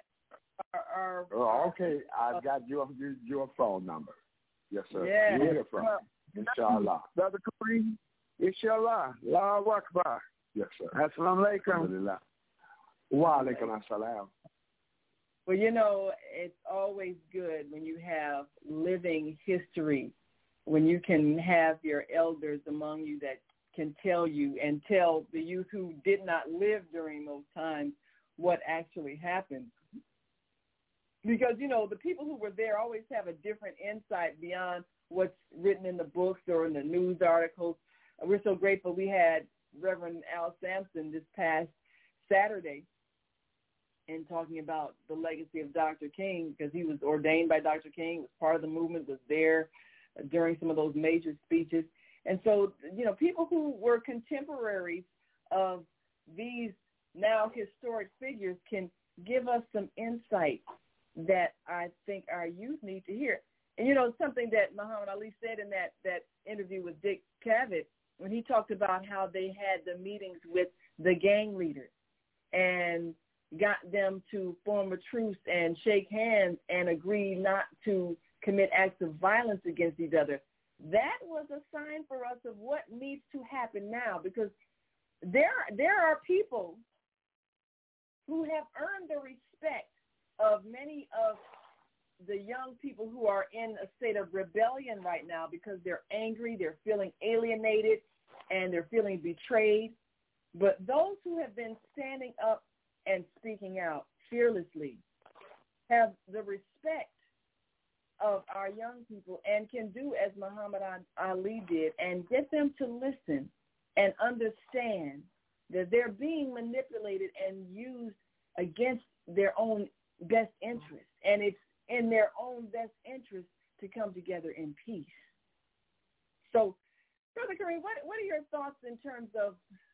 Oh, okay, I've got your your phone number. Yes, sir. Yeah. You hear from me. Inshallah. Brother Kareem, Inshallah. Allahu Akbar. Yes, sir. Assalamu alaikum. Wa alaikum assalam. Well, you know, it's always good when you have living history, when you can have your elders among you that can tell you and tell the youth who did not live during those times what actually happened. Because, you know, the people who were there always have a different insight beyond what's written in the books or in the news articles. We're so grateful we had Reverend Al Sampson this past Saturday in talking about the legacy of Doctor King, because he was ordained by Doctor King, was part of the movement, was there during some of those major speeches. And so, you know, people who were contemporaries of these now historic figures can give us some insight that I think our youth need to hear. And, you know, something that Muhammad Ali said in that, that interview with Dick Cavett, when he talked about how they had the meetings with the gang leaders and got them to form a truce and shake hands and agree not to commit acts of violence against each other. That was a sign for us of what needs to happen now, because there, there are people who have earned the respect of many of the young people who are in a state of rebellion right now because they're angry, they're feeling alienated, and they're feeling betrayed. But those who have been standing up and speaking out fearlessly have the respect of our young people and can do as Muhammad Ali did and get them to listen and understand that they're being manipulated and used against their own best interest. And it's in their own best interest to come together in peace. So, Brother Kareem, what, what are your thoughts in terms of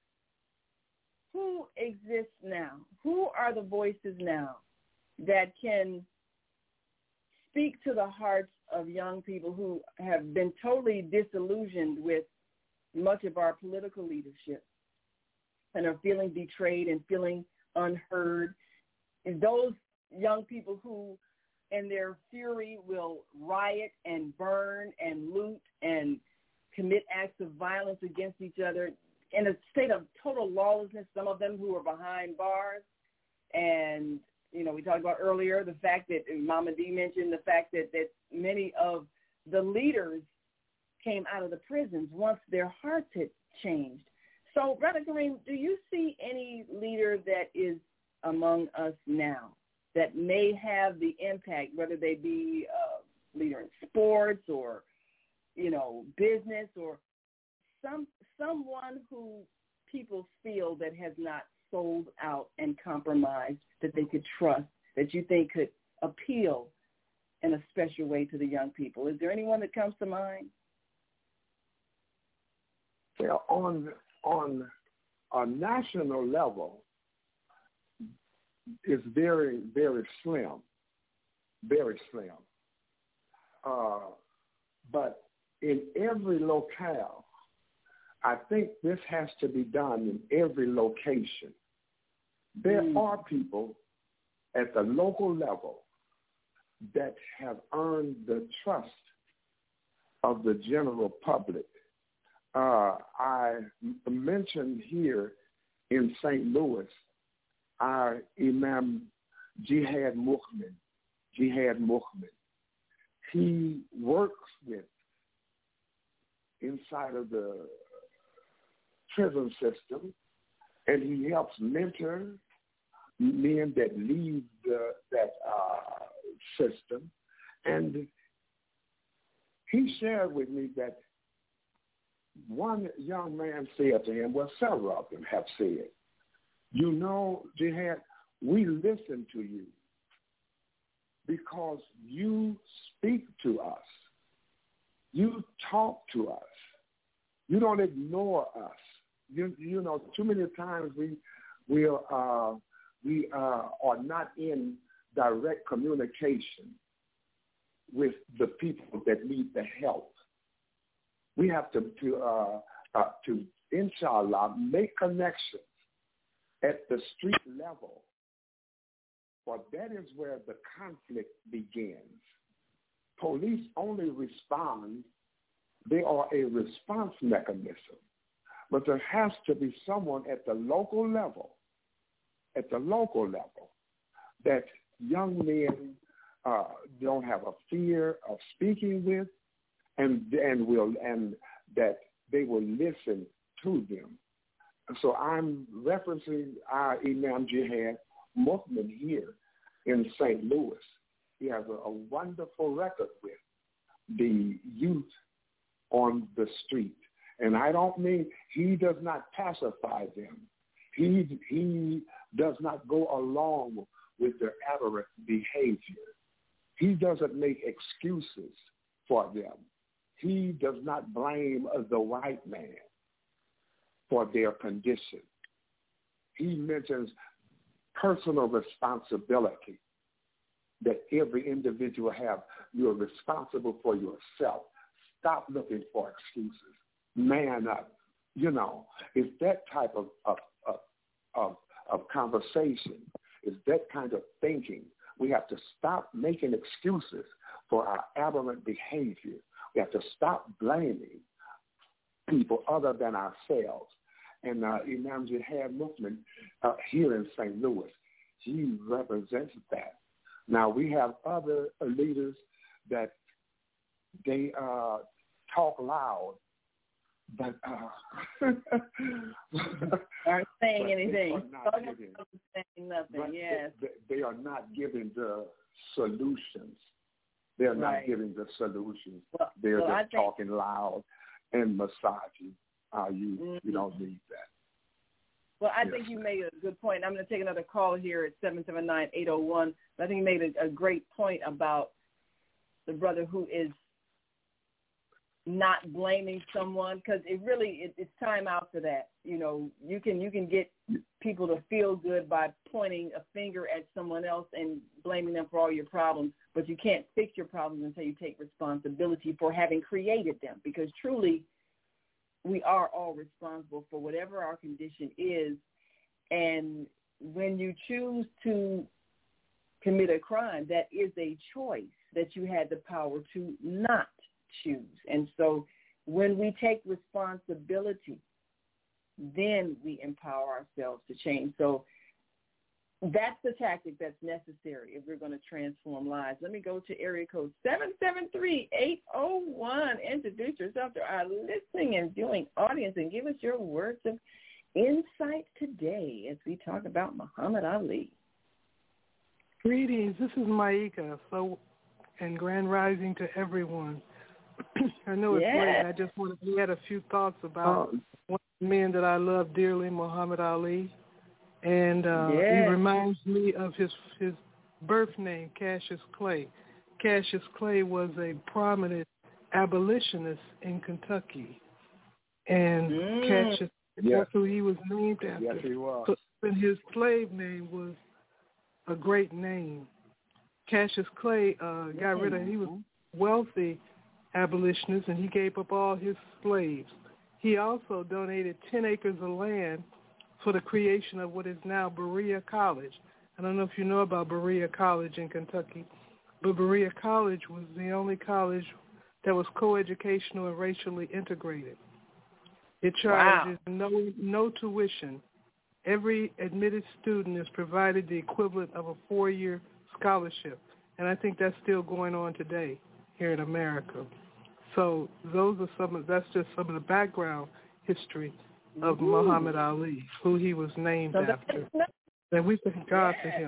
who exists now? Who are the voices now that can speak to the hearts of young people who have been totally disillusioned with much of our political leadership and are feeling betrayed and feeling unheard? And those young people who, in their fury, will riot and burn and loot and commit acts of violence against each other in a state of total lawlessness, some of them who are behind bars. And, you know, we talked about earlier the fact that Mama D mentioned the fact that, that many of the leaders came out of the prisons once their hearts had changed. So So, Brother Kareem, do you see any leader that is among us now that may have the impact, whether they be a leader in sports or, you know, business, or some someone who people feel that has not sold out and compromised, that they could trust, that you think could appeal in a special way to the young people? Is there anyone that comes to mind? Well, on on a national level, it's very, very slim, very slim. Uh, but in every locale, I think this has to be done in every location. There mm. are people at the local level that have earned the trust of the general public. Uh, I mentioned here in Saint Louis, our Imam Jihad Muhammad, Jihad Muhammad. He works with, inside of the prison system, and he helps mentor men that leave the, that uh, system. And he shared with me that one young man said to him, well, several of them have said, you know, Jihad, we listen to you because you speak to us. You talk to us. You don't ignore us. You, you know, too many times we we uh, we uh, are not in direct communication with the people that need the help. We have to to uh, uh, to inshallah make connections at the street level, for that is where the conflict begins. Police only respond; they are a response mechanism. But there has to be someone at the local level, at the local level, that young men uh, don't have a fear of speaking with, and and will and that they will listen to them. So I'm referencing our Imam Jihad Muhammad here in Saint Louis. He has a, a wonderful record with the youth on the street. And I don't mean he does not pacify them. He he does not go along with their aberrant behavior. He doesn't make excuses for them. He does not blame the white man for their condition. He mentions personal responsibility, that every individual have. You're responsible for yourself. Stop looking for excuses. Man up. You know, it's that type of of, of, of, of conversation. It's that kind of thinking. We have to stop making excuses for our aberrant behavior. We have to stop blaming people other than ourselves. And uh, Imam Jihad Muhammad uh, here in Saint Louis, he represents that. Now, we have other leaders that they uh, talk loud, but uh, aren't saying anything. Are not giving, saying nothing. Yes, they, they are not giving the solutions. They're not right. giving the solutions. Well, They're well, just talking loud and massaging. Uh, you mm-hmm. you don't need that. Well, I yes. think you made a good point. I'm going to take another call here at seven seven nine, eight oh one. I think you made a, a great point about the brother who is not blaming someone, because it really it, it's time out for that. You know, you can you can get people to feel good by pointing a finger at someone else and blaming them for all your problems, but you can't fix your problems until you take responsibility for having created them, because truly we are all responsible for whatever our condition is. And when you choose to commit a crime, that is a choice that you had the power to not choose. And so when we take responsibility, then we empower ourselves to change. So that's the tactic that's necessary if we're going to transform lives. Let me go to area code seven seven three, eight oh one. Introduce yourself to our listening and viewing audience and give us your words of insight today as we talk about Muhammad Ali. Greetings. This is Maika. So, and grand rising to everyone. I know it's yeah. late. I just wanted to add a few thoughts about oh. one of the men that I love dearly, Muhammad Ali. And uh, yes. he reminds me of his his birth name, Cassius Clay. Cassius Clay was a prominent abolitionist in Kentucky. And mm. Cassius, yes. that's who he was named after. Yes, he was. So, and his slave name was a great name. Cassius Clay uh, got mm-hmm. rid of, he was wealthy abolitionist, and he gave up all his slaves. He also donated ten acres of land for the creation of what is now Berea College. I don't know if you know about Berea College in Kentucky, but Berea College was the only college that was coeducational and racially integrated. It charges wow. no no tuition. Every admitted student is provided the equivalent of a four-year scholarship, and I think that's still going on today here in America. So those are some of, that's just some of the background history of Ooh. Muhammad Ali, who he was named so after. And we thank God yes. for him.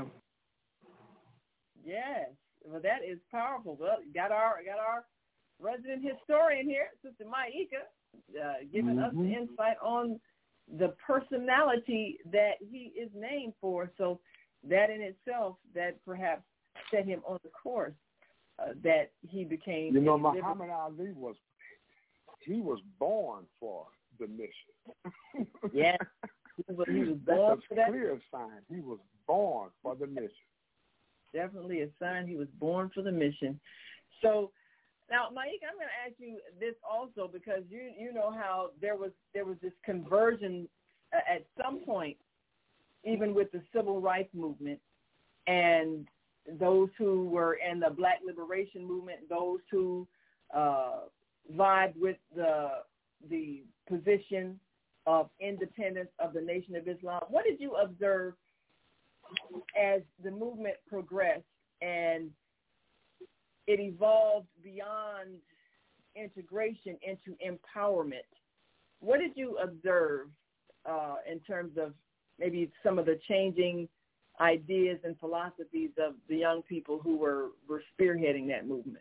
Yes. Well, that is powerful. Well, got our got our resident historian here, Sister Maika, uh, giving mm-hmm. us the insight on the personality that he is named for. So that in itself, that perhaps set him on the course uh, that he became. You know, Muhammad Ali was, he was born for the mission. Yes. He was, he was born That's for a that. clear sign. He was born for the mission. Definitely a sign he was born for the mission. So now, Maika, I'm going to ask you this also, because you you know how there was there was this conversion uh, at some point, even with the civil rights movement, and those who were in the Black liberation movement, those who uh, vied with the the position of independence of the Nation of Islam. What did you observe as the movement progressed and it evolved beyond integration into empowerment? What did you observe uh, in terms of maybe some of the changing ideas and philosophies of the young people who were, were spearheading that movement?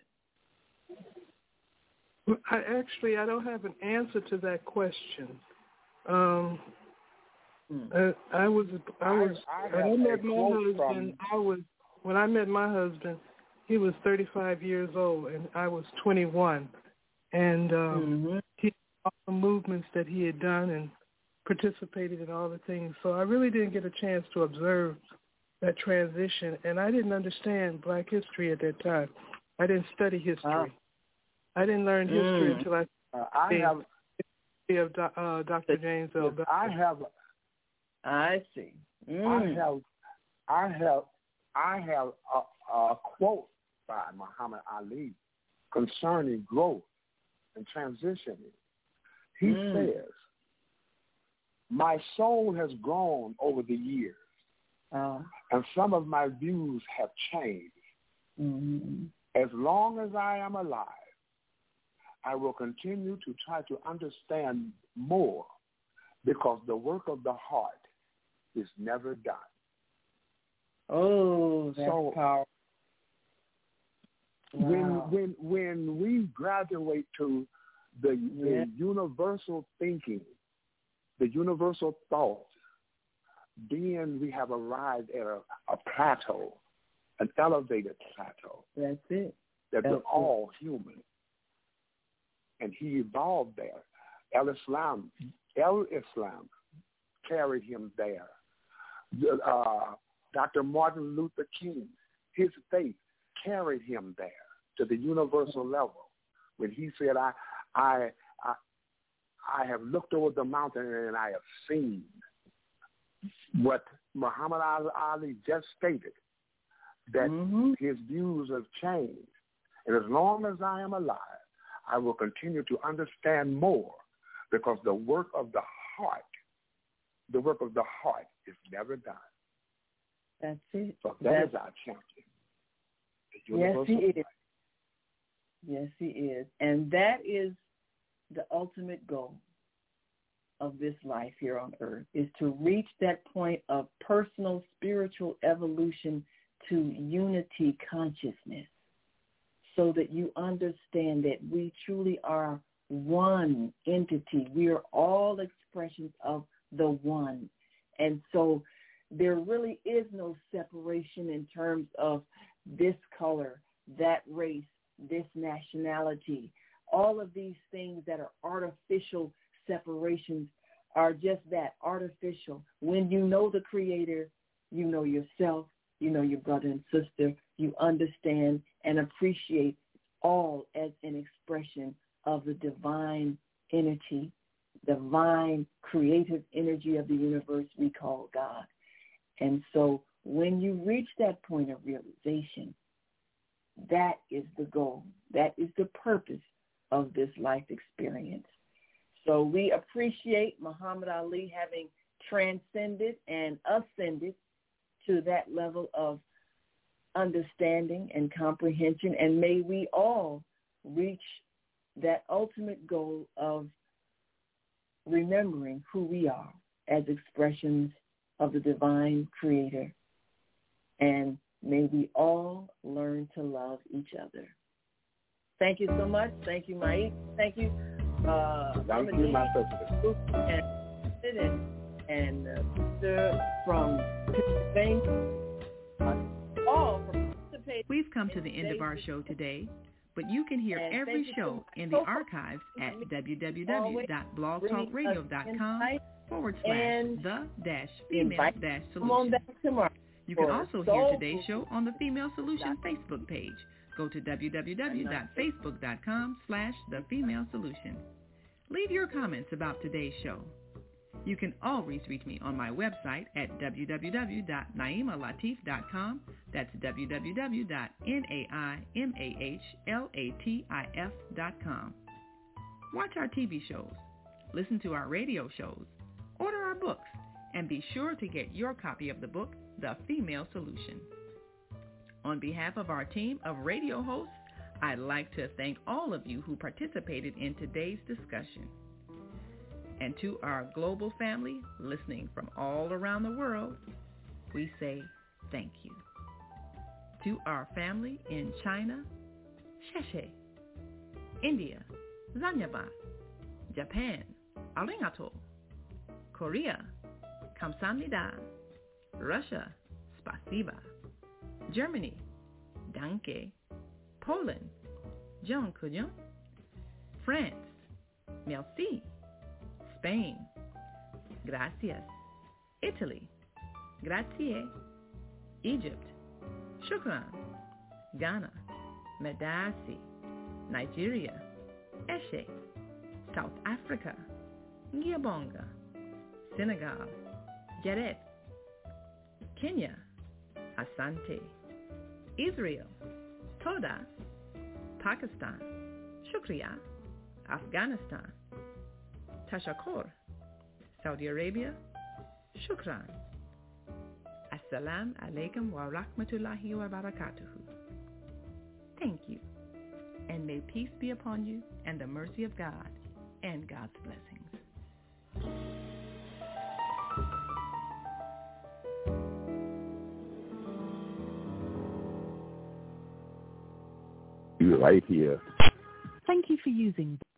I actually, I don't have an answer to that question. Um, hmm. I, I was, I was, I, I when I met my husband, from... I was, when I met my husband, he was thirty-five years old and I was twenty-one. And um, mm-hmm. he all the movements that he had done and participated in all the things. So I really didn't get a chance to observe that transition. And I didn't understand Black history at that time. I didn't study history. Uh, I didn't learn history mm. until I uh, I have of uh, Doctor James L. Bell. I have. I see. Mm. I have. I have. I have a, a quote by Muhammad Ali concerning growth and transitioning. He mm. says, "My soul has grown over the years, uh. and some of my views have changed. Mm-hmm. As long as I am alive, I will continue to try to understand more, because the work of the heart is never done." Oh, that's so powerful. Wow. When when when we graduate to the, yeah. the universal thinking, the universal thought, then we have arrived at a, a plateau, an elevated plateau. That's it. That That's we're it. all human. And he evolved there. El Islam, El Islam carried him there. Uh, Doctor Martin Luther King, his faith carried him there to the universal level. When he said, I, I, I, I have looked over the mountain and I have seen what Muhammad Ali just stated, that mm-hmm. his views have changed. And as long as I am alive, I will continue to understand more, because the work of the heart, the work of the heart is never done. That's it. So that That's... is our champion. Yes, he is. Yes, he is. And that is the ultimate goal, of this life here on earth is to reach that point of personal spiritual evolution to unity consciousness, so that you understand that we truly are one entity. We are all expressions of the one. And so there really is no separation in terms of this color, that race, this nationality. All of these things that are artificial separations are just that, artificial. When you know the Creator, you know yourself, you know your brother and sister, you understand and appreciate all as an expression of the divine energy, divine creative energy of the universe we call God. And so when you reach that point of realization, that is the goal. That is the purpose of this life experience. So we appreciate Muhammad Ali having transcended and ascended to that level of understanding and comprehension, and may we all reach that ultimate goal of remembering who we are as expressions of the divine Creator, and may we all learn to love each other. Thank you so much. Thank you, Mike. Thank you, uh, Thank you, my sister. And and, and uh, sister from Pennsylvania. Uh, all from participating. We've come to the end of our show today, but you can hear And every thank you show so in the much. archives at www.blogtalkradio.com forward slash And the dash female dash Come on solution. back tomorrow. You can for also Soul hear today's show on the Female Solution Facebook page. Go to www.facebook.com slash the female solution. Leave your comments about today's show. You can always reach me on my website at w w w dot naima latif dot com. That's w w w dot naima latif dot com. Watch our T V shows, listen to our radio shows, order our books, and be sure to get your copy of the book, The Female Solution. On behalf of our team of radio hosts, I'd like to thank all of you who participated in today's discussion. And to our global family listening from all around the world, we say thank you. To our family in China, Sheshe, India, Zanyaba, Japan, Arigato, Korea, Kamsahamnida, Russia, Spasiba, Germany, Danke, Poland, Dziękuję, France, Merci, Spain, Gracias, Italy, Grazie, Egypt, Shukran, Ghana, Medasi, Nigeria, Eshe, South Africa, Ngiyabonga, Senegal, Geret, Kenya, Asante, Israel, Toda, Pakistan, Shukriya, Afghanistan, Tashakor, Saudi Arabia, Shukran. Assalamu alaikum wa rahmatullahi wa barakatuhu. Thank you, and may peace be upon you and the mercy of God and God's blessings. You right here. Thank you for using